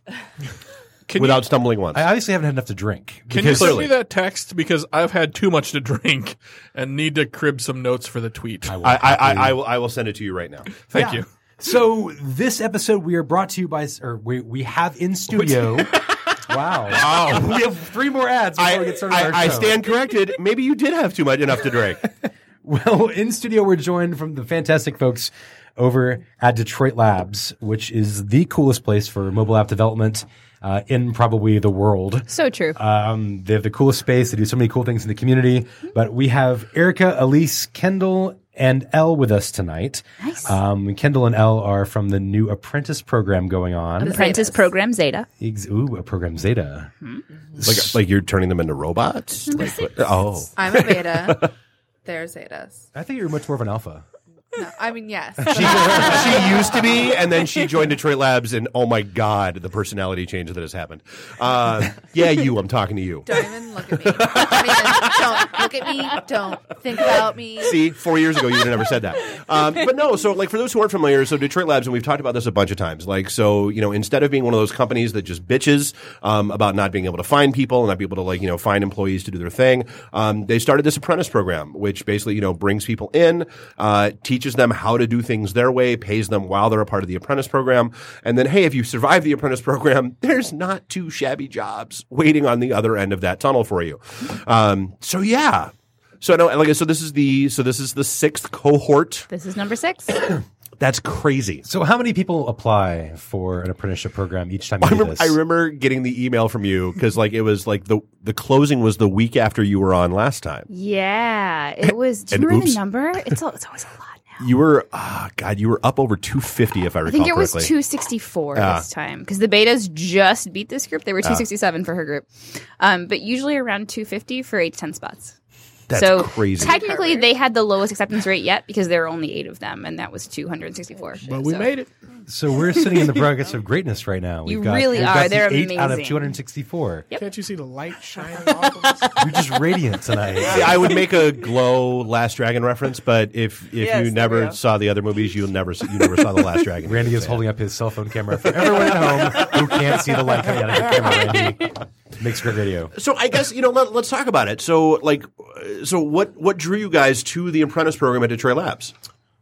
Can without you, stumbling once. I obviously haven't had enough to drink. Can you send me that text? Because I've had too much to drink and need to crib some notes for the tweet. I, I, I, I, will, I will send it to you right now. Thank Yeah. you. So this episode we are brought to you by, or we, we have in studio. Wow. Wow. We have three more ads before I, we get started. I, on our I show. stand corrected. Maybe you did have too much enough to drink. Well, in studio, we're joined from the fantastic folks over at Detroit Labs, which is the coolest place for mobile app development uh, in probably the world. So true. Um, they have the coolest space. They do so many cool things in the community. But we have Erica, Elise, Kendall, and Elle with us tonight. Nice. Um, Kendall and Elle are from the new apprentice program going on. Apprentice program Zeta. Ex- Ooh, a program Zeta. Like, like you're turning them into robots? Like, what- oh. I'm a beta. They're Zetas. I think you're much more of an alpha. No, I mean, yes. She, she used to be, and then she joined Detroit Labs, and oh my God, the personality change that has happened. Uh, yeah, you, I'm talking to you. Don't even look at me. Don't, even, don't look at me. Don't think about me. See, four years ago, you would have never said that. Um, but no, so like for those who aren't familiar, so Detroit Labs, and we've talked about this a bunch of times, like, so, you know, instead of being one of those companies that just bitches um, about not being able to find people and not be able to, like, you know, find employees to do their thing, um, they started this apprentice program, which basically, you know, brings people in, uh, teaches them how to do things their way, pays them while they're a part of the apprentice program. And then, hey, if you survive the apprentice program, there's not too shabby jobs waiting on the other end of that tunnel for you. Um, so yeah. So I know, like, so this is the, so this is the sixth cohort. This is number six. That's crazy. So how many people apply for an apprenticeship program each time you I do remember, this? I remember getting the email from you because like it was like the the closing was the week after you were on last time. Yeah, it was. Do you And remember oops. the number? It's, al- it's always a lot. You were, ah, God, you were up over two fifty if I I recall think it was correctly. two sixty-four Yeah. this time because the betas just beat this group. They were Yeah. two sixty-seven for her group, um, but usually around two fifty for eight to ten spots. That's so crazy. Technically, they had the lowest acceptance rate yet because there were only eight of them, and that was two hundred sixty-four. But we So- made it. So we're sitting in the brackets of greatness right now. You We've got, really we've are. got the They're eight out of amazing. two hundred sixty-four. Can't you see the light shining off of us? You're just radiant tonight. See, I would make a Glow Last Dragon reference, but if if Yes, you there we never go. saw the other movies, you'll never see, you never saw the Last Dragon. Randy is holding up his cell phone camera for everyone at home who can't see the light coming out of the camera. Randy makes great video. So I guess you know let, let's talk about it. So like, uh, so what what drew you guys to the apprentice program at Detroit Labs?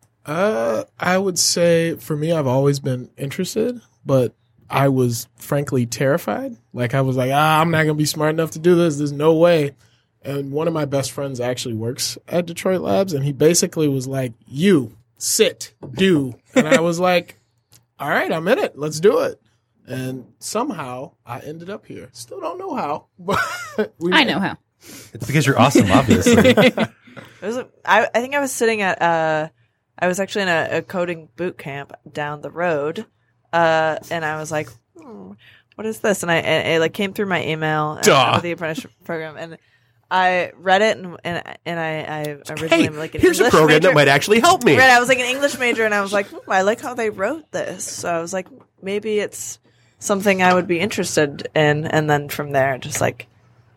Uh, I would say for me, I've always been interested, but I was frankly terrified. Like I was like, ah, I'm not gonna be smart enough to do this. There's no way. And one of my best friends actually works at Detroit Labs, and he basically was like, "You sit, do," and I was like, "All right, I'm in it. Let's do it." And somehow I ended up here. Still don't know how, but we I know how. It's because you're awesome, obviously. It was. A, I, I think I was sitting at. Uh, I was actually in a, a coding boot camp down the road, uh, and I was like, hmm, "What is this?" And I and it like came through my email uh, with the apprenticeship program, and I read it, and and, and I, I originally Hey, am like an here's a English program major. that might actually help me. Right, I was like an English major, and I was like, hmm, I like how they wrote this. So I was like, maybe it's something I would be interested in, and then from there, just like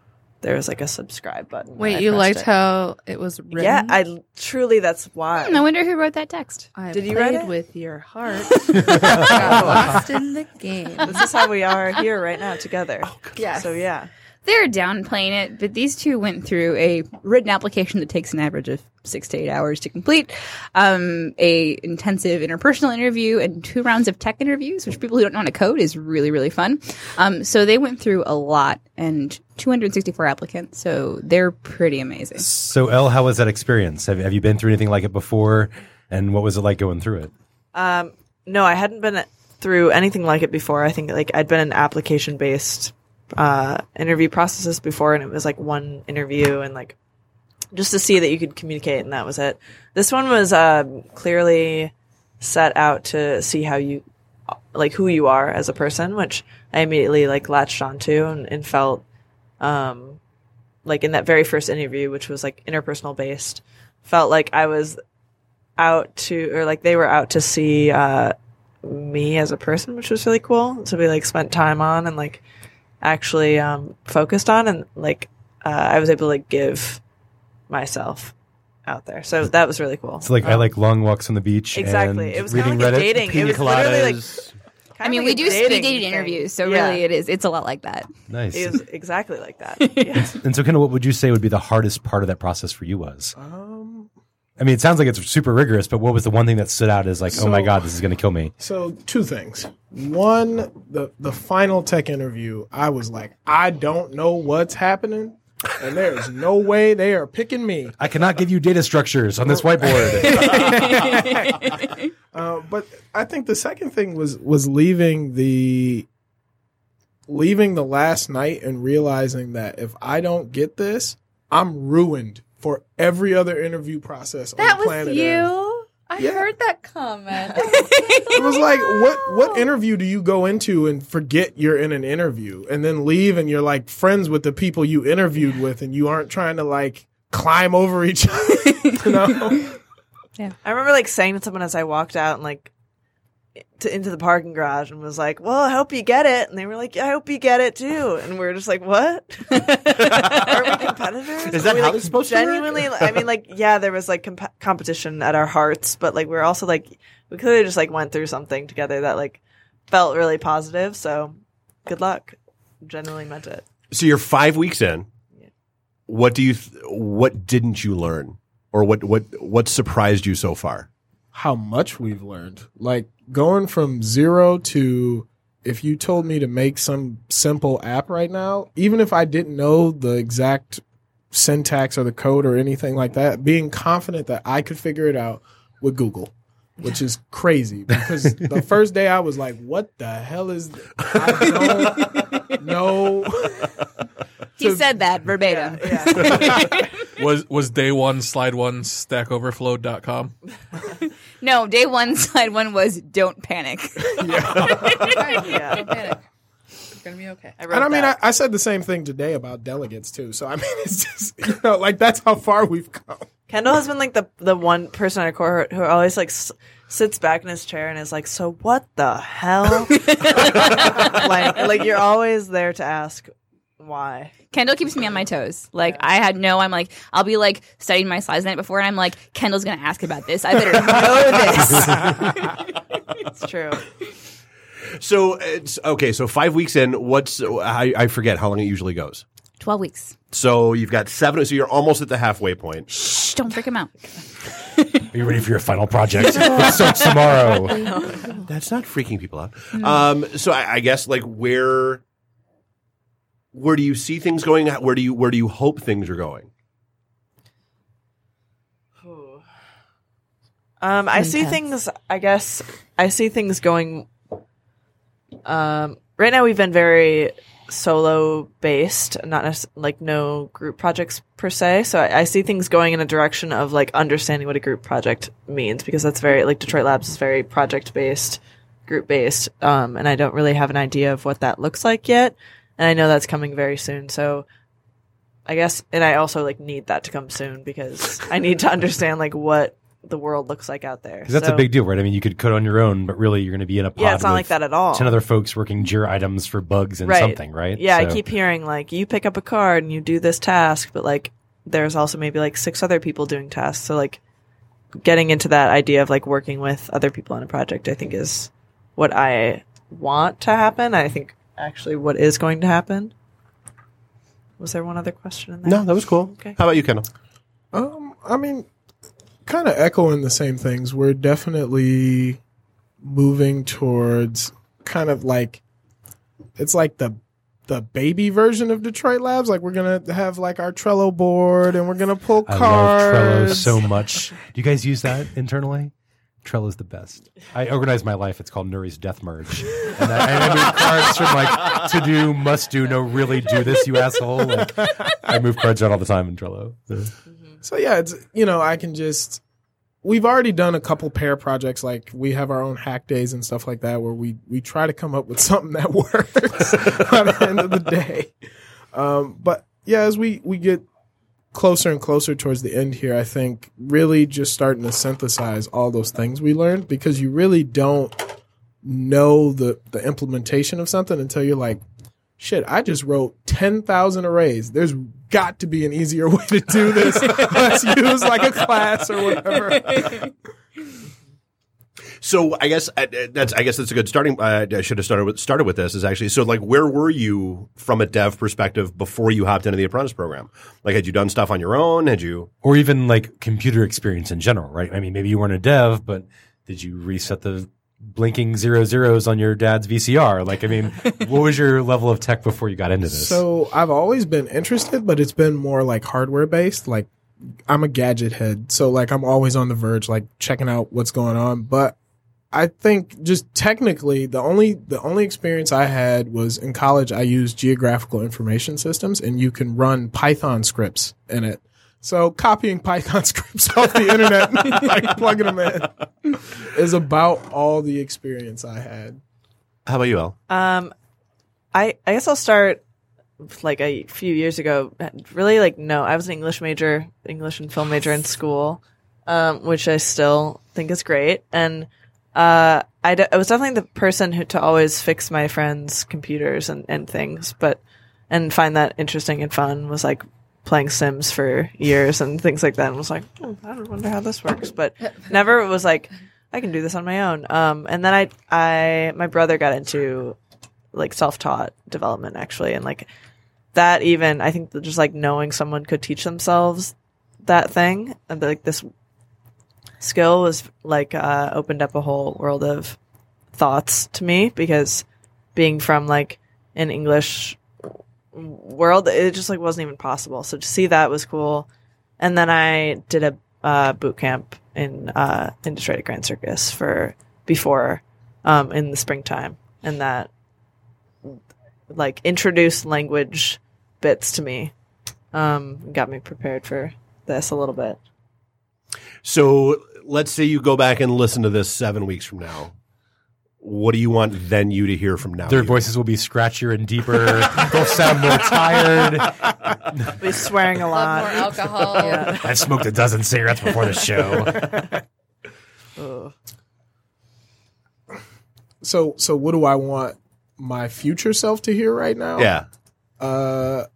there was like a subscribe button. Wait, I you pressed liked it. how it was written? Yeah, I truly. That's why. I wonder who wrote that text. I Did you played write it? with your heart. Got lost in the game. This is how we are here right now together. Oh, Yes. So yeah. They're downplaying it, but these two went through a written application that takes an average of six to eight hours to complete, um, a intensive interpersonal interview, and two rounds of tech interviews, which people who don't know how to code is really, really fun. Um, so they went through a lot, and two hundred sixty-four applicants, so they're pretty amazing. So, Elle, how was that experience? Have, have you been through anything like it before? And what was it like going through it? Um, no, I hadn't been through anything like it before. I think like I'd been in application based uh, interview processes before, and it was like one interview and like just to see that you could communicate, and that was it. This one was uh, clearly set out to see how you, like who you are as a person, which I immediately like latched onto and, and felt um, like in that very first interview, which was like interpersonal based, felt like I was out to, or like they were out to see uh, me as a person, which was really cool to be like spent time on and like actually um, focused on, and like uh, I was able to like give myself out there, so that was really cool. So, like, um, I like long walks on the beach. Exactly, and it was kind of reading like a Reddit, dating. It pina was literally like. coladas. I mean, like we a do speed dating dating thing. interviews, so Yeah. really it is. It's a lot like that. Nice. It was exactly like that. Yeah. And so, kind of, what would you say would be the hardest part of that process for you was? Um, I mean, it sounds like it's super rigorous, but what was the one thing that stood out as like, So- oh my God, this is going to kill me? So two things. One, the the final tech interview, I was like, I don't know what's happening, and there is no way they are picking me. I cannot give you data structures on this whiteboard. uh, but I think the second thing was was leaving the leaving the last night and realizing that if I don't get this, I'm ruined for every other interview process That on was planet you? Earth. I Yeah. heard that comment. It was like, what what interview do you go into and forget you're in an interview and then leave and you're like friends with the people you interviewed with and you aren't trying to like climb over each other, you know? Yeah. I remember like saying to someone as I walked out and like to, into the parking garage and was like, well, I hope you get it. And they were like, yeah, I hope you get it too. And we were just like, what? Aren't we competitors? Is that we, how like, this is supposed to work? genuinely, I mean, like, yeah, there was like comp- competition at our hearts, but like we we're also like, we clearly just like went through something together that like felt really positive. So good luck. Genuinely meant it. So you're five weeks in. What do you? Th- what didn't you learn, or what? What? What surprised you so far? How much we've learned. Like going from zero to if you told me to make some simple app right now, even if I didn't know the exact syntax or the code or anything like that, being confident that I could figure it out with Google, which is crazy because the first day I was like, what the hell is this? I don't know. He said that verbatim. was was day one slide one stack overflow dot com? No, day one, slide one was don't panic. Yeah. Don't panic. It's going to be okay. I And I mean, I, I said the same thing today about delegates too. So I mean, it's just, you know, like that's how far we've come. Kendall has been like the the one person in our cohort who always like s- sits back in his chair and is like, "So what the hell?" like, like you're always there to ask why. Kendall keeps me on my toes. Like I had no, I'm like, I'll be like studying my slides the night before, and I'm like, Kendall's gonna ask about this. I better know this. It's true. So it's okay. So five weeks in. What's I, I forget how long it usually goes. Twelve weeks. So you've got seven. So you're almost at the halfway point. Shh! Don't freak him out. Are you ready for your final project? It starts tomorrow. That's not freaking people out. No. Um, so I, I guess like where, where do you see things going? Where do you where do you hope things are going? Um, I see Intense. things. I guess I see things going. Um, right now we've been very solo based, not necess- like no group projects per se. So I, I see things going in a direction of like understanding what a group project means, because that's very like Detroit Labs is very project based, group based, um, and I don't really have an idea of what that looks like yet. And I know that's coming very soon. So I guess, and I also like need that to come soon because I need to understand like what the world looks like out there. 'Cause that's So- a big deal, right? I mean, you could code on your own, but really you're going to be in a pod Yeah, it's not with like that at all. ten other folks working Jira items for bugs and right. something, right? Yeah, I So- keep hearing like you pick up a card and you do this task, but like there's also maybe like six other people doing tasks. So like getting into that idea of like working with other people on a project, I think is what I want to happen. I think actually what is going to happen. Was there one other question in there? No, that was cool. Okay. How about you, Kendall? Um, I mean, kind of echoing the same things. We're definitely moving towards kind of like it's like the the baby version of Detroit Labs. Like we're gonna have like our Trello board, and we're gonna pull I cards. love Trello so much. Do you guys use that internally? Trello's the best. I organize my life. It's called Nuri's Death Merge. And I, and I move cards from like to do, must do, no, really do this, you asshole. Like, I move cards out all the time in Trello. So. So yeah, it's you know I can just we've already done a couple pair projects. Like we have our own hack days and stuff like that, where we we try to come up with something that works by the end of the day. Um, but yeah, as we we get closer and closer towards the end here, I think really just starting to synthesize all those things we learned, because you really don't know the the implementation of something until you're like, shit, I just wrote ten thousand arrays. There's got to be an easier way to do this. Let's use like a class or whatever. So I guess uh, that's I guess that's a good starting. Uh, I should have started with started with this. Is actually so like where were you from a dev perspective before you hopped into the apprentice program? Like had you done stuff on your own? Had you Or even like computer experience in general, right? I mean, maybe you weren't a dev, but did you reset the blinking zero zeros on your dad's V C R? Like, I mean, what was your level of tech before you got into this? So I've always been interested, but it's been more like hardware based. Like I'm a gadget head, so like I'm always on the verge, like checking out what's going on. But I think just technically, the only the only experience I had was in college. I used geographical information systems, and you can run Python scripts in it. So copying Python scripts off the internet, like plugging them in, is about all the experience I had. How about you, El? Um, I I guess I'll start like a few years ago. Really, like no, I was an English major, English and film major in school, um, which I still think is great. And uh, I, d- I was definitely the person who to always fix my friends' computers and, and things, but and find that interesting and fun. Was like playing Sims for years and things like that, and was like, oh, I don't wonder how this works, but never was like, I can do this on my own. Um, and then I, I, my brother got into like self-taught development actually, and like that even I think that just like knowing someone could teach themselves that thing and like this skill was like uh, opened up a whole world of thoughts to me, because being from like an English world, it just like wasn't even possible. So to see that was cool. And then I did a uh, boot camp in uh, in Detroit at Grand Circus for before um, in the springtime, and that like introduced language bits to me, um, got me prepared for this a little bit. So let's say you go back and listen to this seven weeks from now. What do you want then you to hear from now? Their voices will be scratchier and deeper. They'll sound more tired. Be swearing a lot. More alcohol. Yeah. I smoked a dozen cigarettes before the show. Ugh. So, so what do I want my future self to hear right now? Yeah. Uh,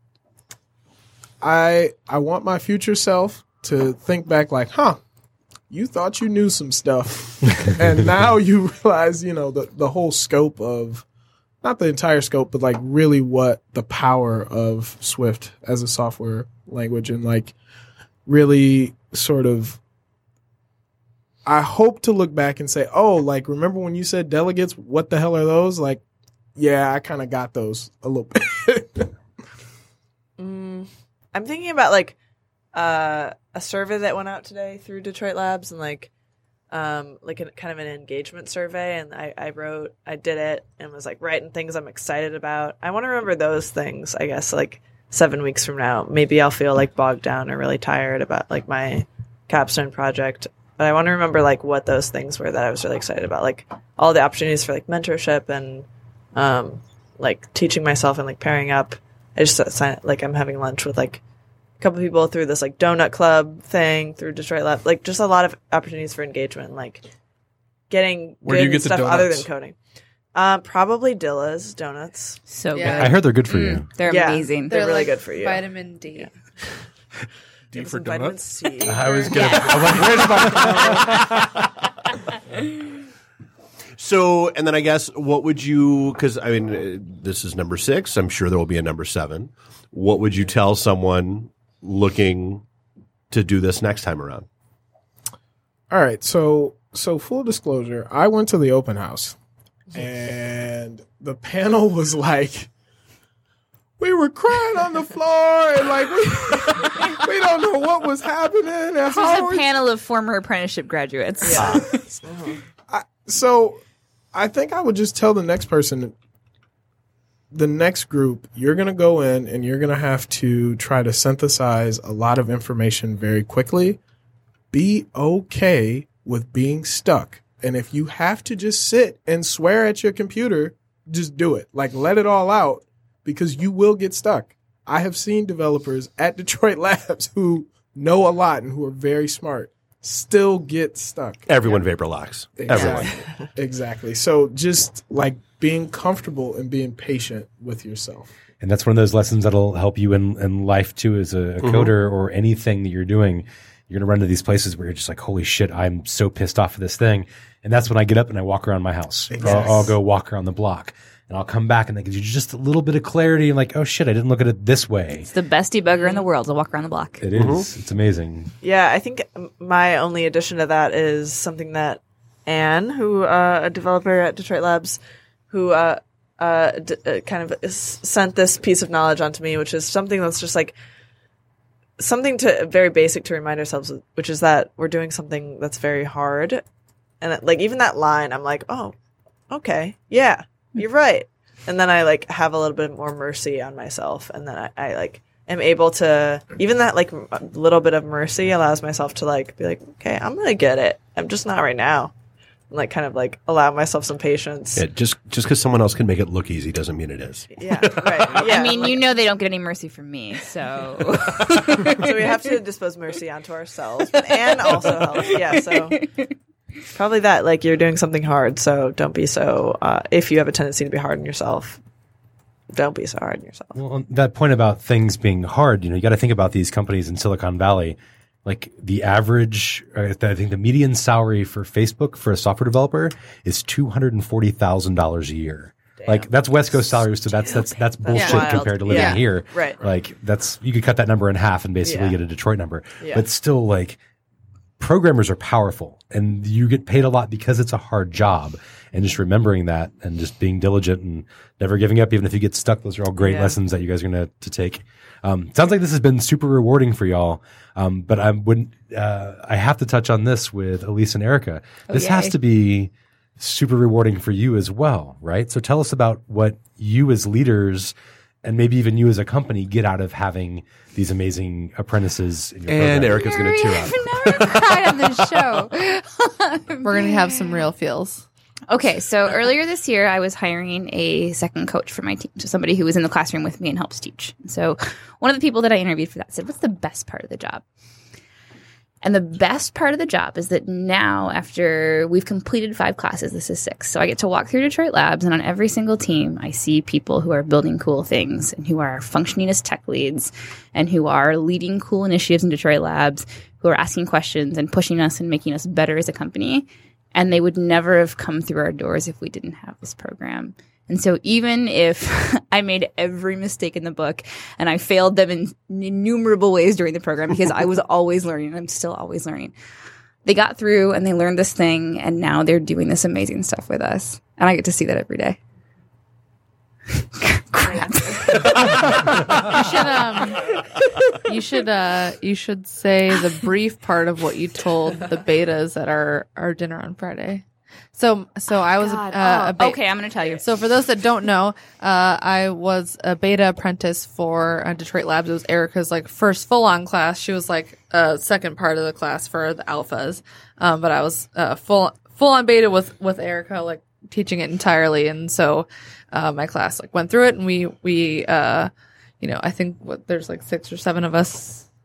I I want my future self to think back like, huh, you thought you knew some stuff, and now you realize, you know, the the whole scope of, not the entire scope, but like really what the power of Swift as a software language, and like really sort of, I hope to look back and say, oh, like, remember when you said delegates? What the hell are those? Like, yeah, I kind of got those a little bit. mm, I'm thinking about like uh, a survey that went out today through Detroit Labs, and like um, like a, kind of an engagement survey. And I, I wrote, I did it, and was like writing things I'm excited about. I want to remember those things, I guess, like seven weeks from now. Maybe I'll feel like bogged down or really tired about like my capstone project. But I want to remember like what those things were that I was really excited about, like all the opportunities for like mentorship and um, like teaching myself and like pairing up. I just like I'm having lunch with like a couple people through this like donut club thing through Detroit Lab, like just a lot of opportunities for engagement, like getting Where do good you get the stuff other donuts? than coding. Um, probably Dilla's Donuts. So Yeah. good. I heard they're good for you. They're Yeah, amazing. They're, really like good for you. Vitamin D. D Give for some vitamin donuts. C. I was gonna. I was like, where's my? So, and then I guess what would you? Because I mean, uh, this is number six. I'm sure there will be a number seven. What would you tell someone looking to do this next time around? All right, so so full disclosure, I went to the open house, and the panel was like, we were crying on the floor, and like we we don't know what was happening. And This how was a we- panel of former apprenticeship graduates. Yeah. I, so I think I would just tell the next person, the next group, you're going to go in and you're going to have to try to synthesize a lot of information very quickly. Be okay with being stuck. And if you have to just sit and swear at your computer, just do it. Like, let it all out, because you will get stuck. I have seen developers at Detroit Labs who know a lot and who are very smart still get stuck. Everyone vapor locks. Everyone. Exactly. Exactly. So just like being comfortable and being patient with yourself. And that's one of those lessons that'll help you in, in life too, as a, a Mhm. coder or anything that you're doing. You're going to run to these places where you're just like, holy shit, I'm so pissed off at this thing. And that's when I get up and I walk around my house. Exactly. Or I'll, I'll go walk around the block. And I'll come back and that gives you just a little bit of clarity and like, oh shit, I didn't look at it this way. It's the best debugger in the world to walk around the block. It is. It's amazing. Yeah, I think my only addition to that is something that Anne, who uh, a developer at Detroit Labs, who uh, uh, d- uh, kind of is, sent this piece of knowledge onto me, which is something that's just like something to very basic to remind ourselves, which is that we're doing something that's very hard, and it, like even that line, I'm like, oh, okay, yeah, you're right, and then I like have a little bit more mercy on myself, and then I, I like. am able to, even that like a little bit of mercy allows myself to like be like, okay, I'm gonna get it. I'm just not right now. And like kind of like allow myself some patience. Yeah, just just because someone else can make it look easy doesn't mean it is. Yeah, right. Yeah, I mean, like- you know they don't get any mercy from me, so. so we have to dispose mercy onto ourselves, but and also help. Yeah, so probably that like you're doing something hard, so don't be so. Uh, if you have a tendency to be hard on yourself, don't be so hard on yourself. Well, on that point about things being hard, you know, you got to think about these companies in Silicon Valley. Like the average, I think the median salary for Facebook for a software developer is two hundred and forty thousand dollars a year. Like that's West Coast salaries, so that's that's that's bullshit wild. compared to living Yeah. here. Right. Like that's you could cut that number in half and basically Yeah. get a Detroit number. Yeah. But still, like programmers are powerful, and you get paid a lot because it's a hard job. And just remembering that, and just being diligent and never giving up, even if you get stuck. Those are all great Yeah. lessons that you guys are going to to take. Um, sounds like this has been super rewarding for y'all. Um, but I wouldn't. Uh, I have to touch on this with Elise and Erica. Oh, This has yay. to be super rewarding for you as well, right? So tell us about what you as leaders, and maybe even you as a company, get out of having these amazing apprentices. In your And program. Erica's going to tear up. I've never cried on this show. We're gonna have some real feels. Okay, so earlier this year, I was hiring a second coach for my team, so somebody who was in the classroom with me and helps teach. So one of the people that I interviewed for that said, what's the best part of the job? And the best part of the job is that now, after we've completed five classes, this is six, so I get to walk through Detroit Labs, and on every single team, I see people who are building cool things and who are functioning as tech leads and who are leading cool initiatives in Detroit Labs, who are asking questions and pushing us and making us better as a company. And they would never have come through our doors if we didn't have this program. And so even if I made every mistake in the book and I failed them in innumerable ways during the program because I was always learning, and I'm still always learning, they got through and they learned this thing, and now they're doing this amazing stuff with us. And I get to see that every day. Crap. You should um you should uh you should say the brief part of what you told the betas at our our dinner on Friday. So so I was God. uh, Oh, a beta. okay, I'm going to tell you. So for those that don't know, uh I was a beta apprentice for uh, Detroit Labs. It was Erica's like first full on class. She was like uh second part of the class for the alphas. Um but I was uh full full on beta with with Erica, like teaching it entirely. And so uh my class like went through it, and we we uh you know, I think what there's like six or seven of us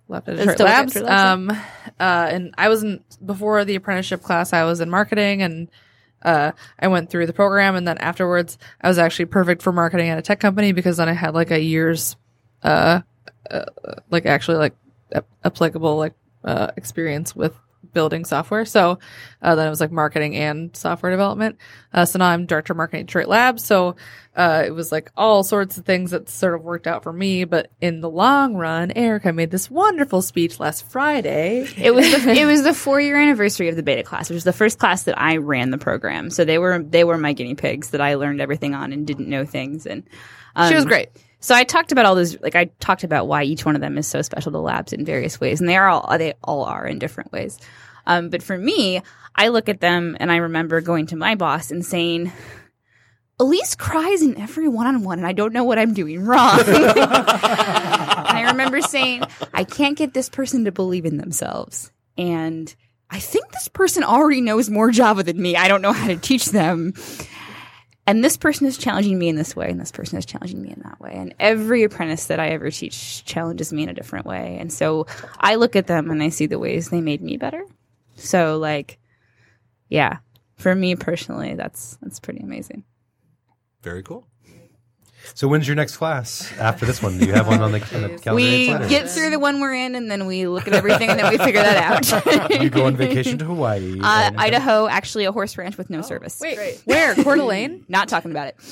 left at And Detroit still work at Labs. Detroit Labs, Um, uh, and I was in before the apprenticeship class. I was in marketing, and uh, I went through the program, and then afterwards, I was actually perfect for marketing at a tech company because then I had like a year's, uh, uh like actually like a- applicable like uh experience with building software. So uh, then it was like marketing and software development. Uh, so now I'm director of marketing at Detroit Labs. So uh, it was like all sorts of things that sort of worked out for me. But in the long run, Erica made this wonderful speech last Friday. It was the, it was the four year anniversary of the beta class, which was the first class that I ran the program. So they were they were my guinea pigs that I learned everything on and didn't know things. And um, She was great. So I talked about all those, like I talked about why each one of them is so special to labs in various ways, and they are all they all are in different ways. Um, but for me, I look at them and I remember going to my boss and saying, Elise cries in every one-on-one and I don't know what I'm doing wrong. And I remember saying, I can't get this person to believe in themselves. And I think this person already knows more Java than me. I don't know how to teach them. And this person is challenging me in this way, and this person is challenging me in that way. And every apprentice that I ever teach challenges me in a different way. And so I look at them and I see the ways they made me better. So, like, yeah, for me personally, that's that's pretty amazing. Very cool. So when's your next class after this one? Do you have one on the, on the calendar? We yet, or- get through the one we're in, and then we look at everything, and then we figure that out. You go on vacation to Hawaii. Uh, and- Idaho, actually a horse ranch with no service. Wait, where? Coeur d'Alene? Not talking about it.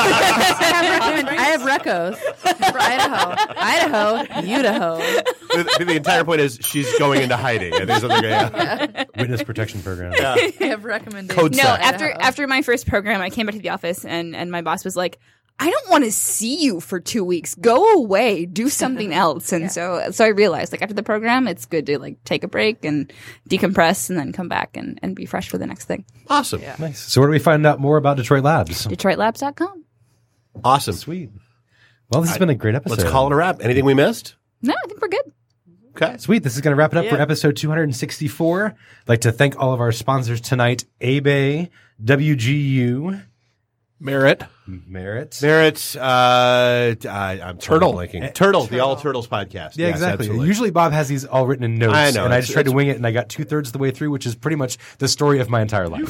I have recos for Idaho. Idaho, Idaho. the, the entire point is she's going into hiding. I think is what they're going Yeah. Witness protection program. Yeah. I have recommendations. Code No, set. after after my first program, I came back to the office, and, and my boss was like, I don't want to see you for two weeks. Go away. Do something else. And so so I realized, like, after the program, it's good to, like, take a break and decompress and then come back and, and be fresh for the next thing. Awesome. Nice. So where do we find out more about Detroit Labs? Detroit Labs dot com. Awesome. Sweet. Well, this has been a great episode. Let's call it a wrap. Anything we missed? No, I think we're good. Okay. Sweet. This is going to wrap it up for Yeah. episode two sixty-four. I'd like to thank all of our sponsors tonight. A-Bay, W G U, Merit. Merit. Merit, uh, I, I'm Turtle. blanking. Turtle, the All Turtles podcast. Yeah, Yes, exactly. absolutely. Usually Bob has these all written in notes. I know. And I It's- just tried to it's- wing it, and I got two-thirds of the way through, which is pretty much the story of my entire life.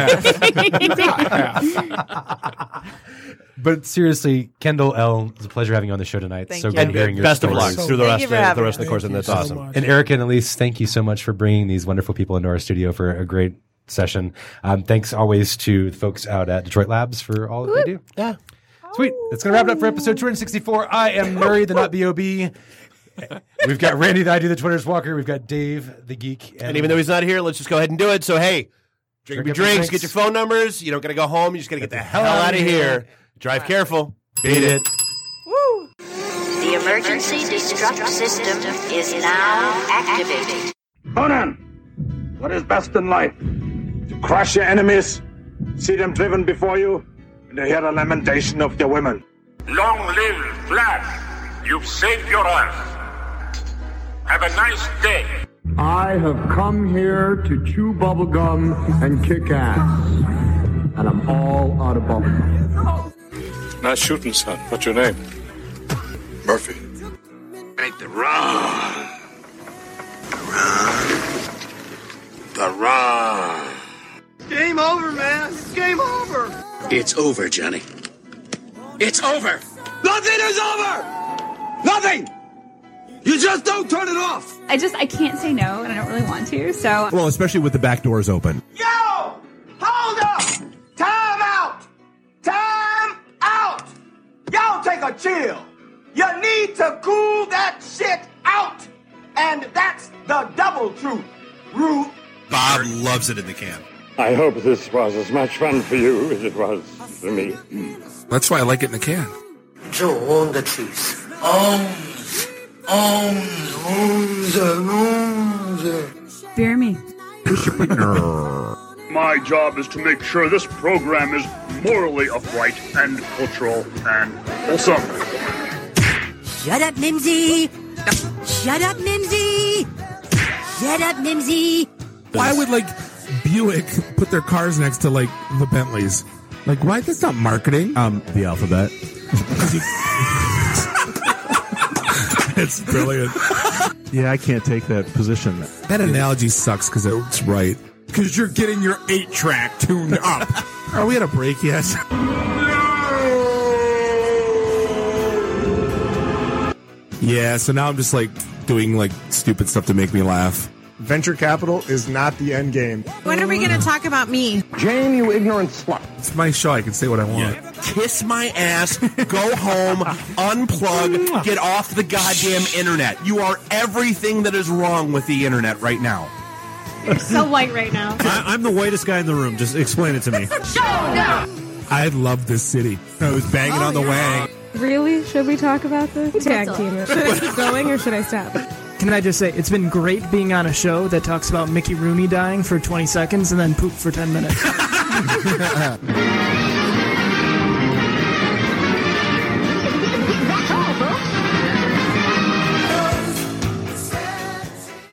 But seriously, Kendall L., it's a pleasure having you on the show tonight. Thank so you. good And hearing your best of stories. luck through the Thank rest, you of, for the having rest of the me. course, and Thank that's you so awesome. much. And Erica and Elise, thank you so much for bringing these wonderful people into our studio for a great session. Um, thanks always to the folks out at Detroit Labs for all that they do. Yeah. Sweet. That's going to wrap it up for episode two sixty-four. I am Murray, the not B O B. We've got Randy, the I do the Twitter's Walker. We've got Dave, the geek. And even though he's not here, let's just go ahead and do it. So, hey, drink, Drink your up your drinks, drinks. get your phone numbers. You don't got to go home. You just got to get the hell out of here. Drive careful. Beat it. The emergency destruct system is now activated. Conan, what is best in life? To crush your enemies, see them driven before you, and to hear the lamentation of their women. Long live Flash! You've saved your ass. Have a nice day. I have come here to chew bubblegum and kick ass. And I'm all out of bubblegum. Nice shooting, son. What's your name? Murphy. Make the run. The run. The run. Game over, man. Game over. It's over, Johnny. It's over. Nothing is over. Nothing. You just don't turn it off. I just, I can't say no, and I don't really want to, so. Well, especially with the back doors open. Yo! Hold up! Time out! Time out! Y'all take a chill. You need to cool that shit out. And that's the double truth. Rude. Bob loves it in the can. I hope this was as much fun for you as it was for me. That's why I like it in the can. Joe on the trees. Ohms. Ohms. Ohms. Ohms. Bear me. My job is to make sure this program is morally upright and cultural and wholesome. Shut up, Mimsy! Shut up, Mimsy! Shut up, Mimsy! Why would, like, Buick put their cars next to, like, the Bentleys? Like, why? That's not marketing. Um, the alphabet. It's brilliant. Yeah, I can't take that position. That analogy sucks because it's right. Because you're getting your eight track tuned up. Are we at a break yet? Yeah, so now I'm just like doing like stupid stuff to make me laugh. Venture capital is not the end game. When are we going to talk about me? Jane, you ignorant slut. It's my show. I can say what I want. Kiss my ass, go home, unplug, get off the goddamn internet. You are everything that is wrong with the internet right now. You're so white right now. I, I'm the whitest guy in the room. Just explain it to me. Show no! I love this city. I was banging Oh, on the yeah. wang. Really? Should we talk about this? Tag team it. Should I keep going or should I stop? Can I just say, it's been great being on a show that talks about Mickey Rooney dying for twenty seconds and then poop for ten minutes.